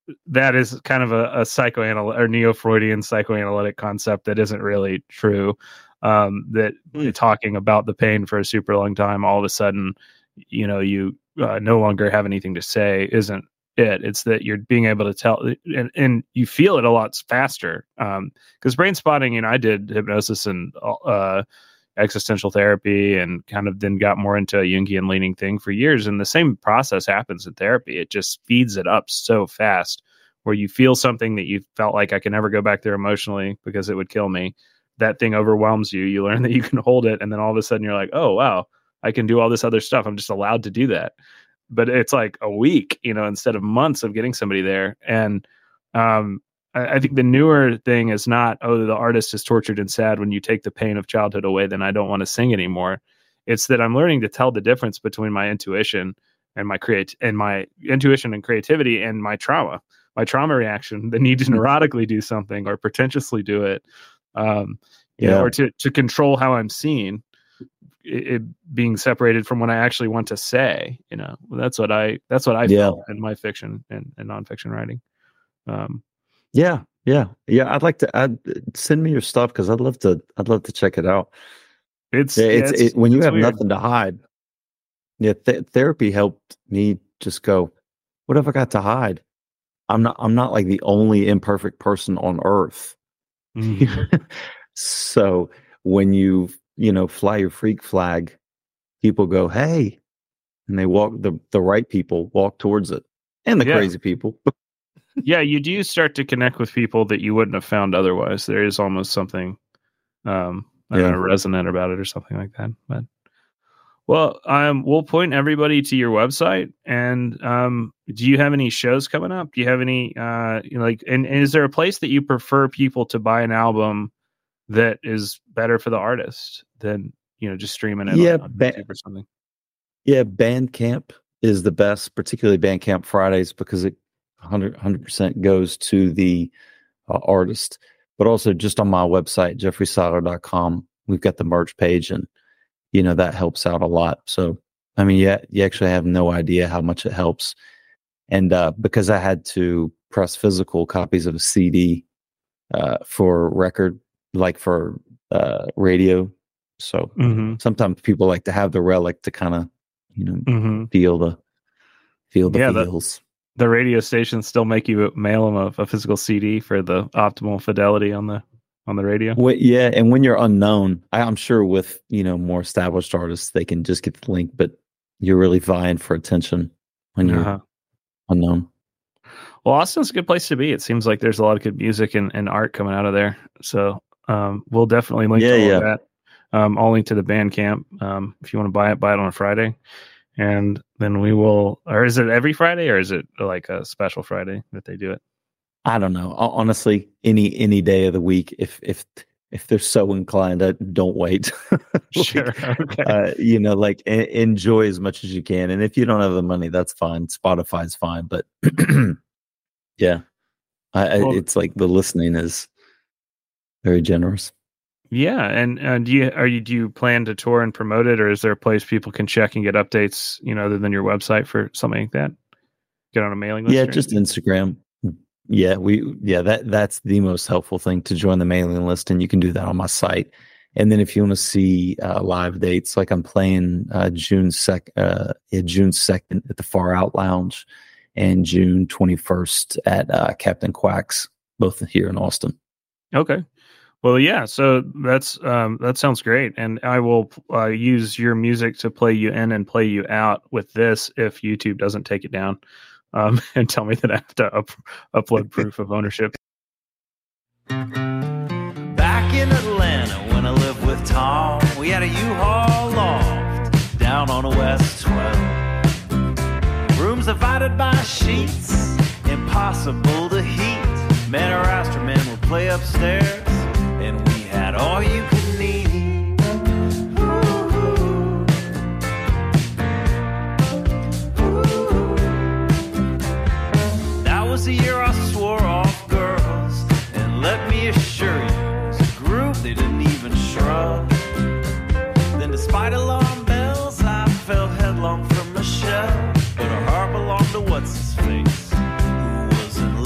that is kind of a, a psychoanalytic or neo-Freudian psychoanalytic concept that isn't really true. Um, that mm. talking about the pain for a super long time, all of a sudden, you know, you uh, no longer have anything to say isn't it. It's that you're being able to tell, and, and you feel it a lot faster. Um, because brain spotting, you know, I did hypnosis and uh, existential therapy and kind of then got more into a Jungian leaning thing for years. And the same process happens in therapy. It just speeds it up so fast where you feel something that you felt like I can never go back there emotionally because it would kill me. That thing overwhelms you. You learn that you can hold it. And then all of a sudden you're like, oh, wow, I can do all this other stuff. I'm just allowed to do that. But it's like a week, you know, instead of months of getting somebody there. And um, I, I think the newer thing is not, oh, the artist is tortured and sad. When you take the pain of childhood away, then I don't want to sing anymore. It's that I'm learning to tell the difference between my intuition and my create and my intuition and creativity and my trauma, my trauma reaction, the need to neurotically do something or pretentiously do it. Um, you yeah. know, or to, to control how I'm seen, it, it being separated from what I actually want to say, you know, that's what I, that's what I yeah. felt in my fiction and, and nonfiction writing. Um, yeah, yeah, yeah. I'd like to I'd, send me your stuff because I'd love to, I'd love to check it out. It's, yeah, yeah, it's, it's it, when you it's have weird. nothing to hide. Yeah. Th- therapy helped me just go, what have I got to hide? I'm not, I'm not like the only imperfect person on earth. Mm-hmm. So when you you know fly your freak flag, people go, hey, and they walk, the the right people walk towards it, and the yeah. crazy people. Yeah, you do start to connect with people that you wouldn't have found otherwise. There is almost something um I don't yeah. know, resonant about it or something like that. But well, um we'll point everybody to your website. And um do you have any shows coming up? Do you have any uh you know, like and, and is there a place that you prefer people to buy an album that is better for the artist than, you know, just streaming it yeah, on, on ba- YouTube or something? Yeah, Bandcamp is the best, particularly Bandcamp Fridays, because it one hundred percent goes to the uh, artist. But also just on my website, jeffrey seiler dot com, we've got the merch page, and you know that helps out a lot. So I mean, yeah, you actually have no idea how much it helps. And uh, because I had to press physical copies of a C D uh, for record, like for uh, radio, so mm-hmm. sometimes people like to have the relic to kind of, you know, mm-hmm. feel the feel the yeah, feels. The, the radio stations still make you mail them a, a physical C D for the optimal fidelity on the on the radio. Well, yeah, and when you're unknown, I, I'm sure with you know more established artists, they can just get the link, but you're really vying for attention when you're uh-huh. unknown. Well, Austin's a good place to be. It seems like there's a lot of good music and, and art coming out of there. So um, we'll definitely link yeah, to all yeah. of that. Um, I'll link to the Bandcamp. Um, if you want to buy it, buy it on a Friday. And then we will, or is it every Friday or is it like a special Friday that they do it? I don't know. Honestly, any any day of the week, if if if they're so inclined, I don't wait. like, sure. Okay. Uh, you know, like a- enjoy as much as you can. And if you don't have the money, that's fine. Spotify's fine. But yeah, I, well, I, it's like the listening is very generous. Yeah, and uh, do you are you do you plan to tour and promote it, or is there a place people can check and get updates, you know, other than your website for something like that? Get on a mailing list? Yeah, just Instagram. Yeah, we yeah that that's the most helpful thing, to join the mailing list, and you can do that on my site. And then if you want to see uh, live dates, like I'm playing uh, June second, uh, yeah, June second at the Far Out Lounge, and June twenty-first at uh, Captain Quack's, both here in Austin. Okay. Well, yeah, so that's um, that sounds great, and I will uh, use your music to play you in and play you out with this if YouTube doesn't take it down um, and tell me that I have to up, upload proof of ownership. Back in Atlanta when I lived with Tom, we had a U-Haul loft down on a West twelve. Rooms divided by sheets, impossible to heat. Man or Astroman would play upstairs, and we had all you could need. Ooh. Ooh. That was the year I swore off girls, and let me assure you, as a group they didn't even shrug. Then despite alarm bells, I fell headlong from Michelle, but her heart belonged to what's his face, who was in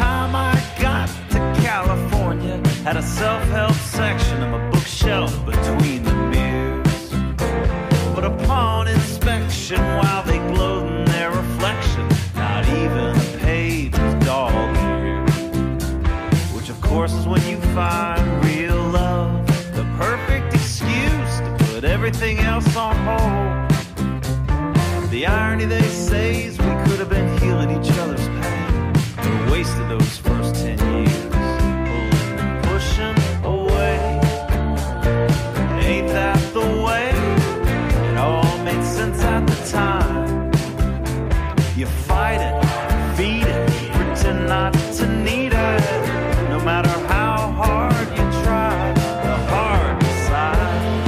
time I got to California, had a self-help section of my bookshelf between the mirrors. But upon inspection, while they glowed in their reflection, not even a page was dog-eared. Which of course is when you find real love, the perfect excuse to put everything else on hold. The irony, they say, is we could have been healing each other's pain, but wasted those first ten years pulling and pushing away. Ain't that the way? It all made sense at the time. You fight it, feed it, pretend not to need it. No matter how hard you try, the heart decides.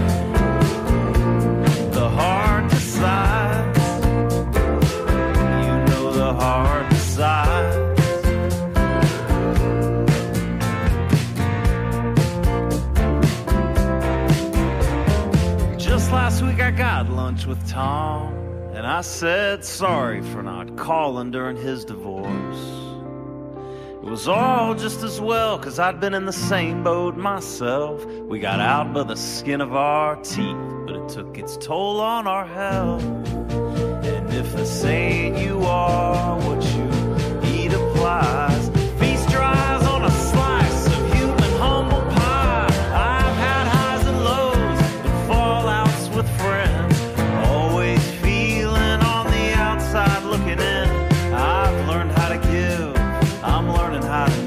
The heart decides. You know the heart decides. Just last week I got lunch with Tom, and I said sorry for not calling during his divorce. It was all just as well, 'cause I'd been in the same boat myself. We got out by the skin of our teeth, but it took its toll on our health. And if the saying you are what you eat applies, feast your eyes on a slice of human humble pie. I've had highs and lows and fallouts with friends, always feeling on the outside looking in. I've learned how to give, I'm learning how to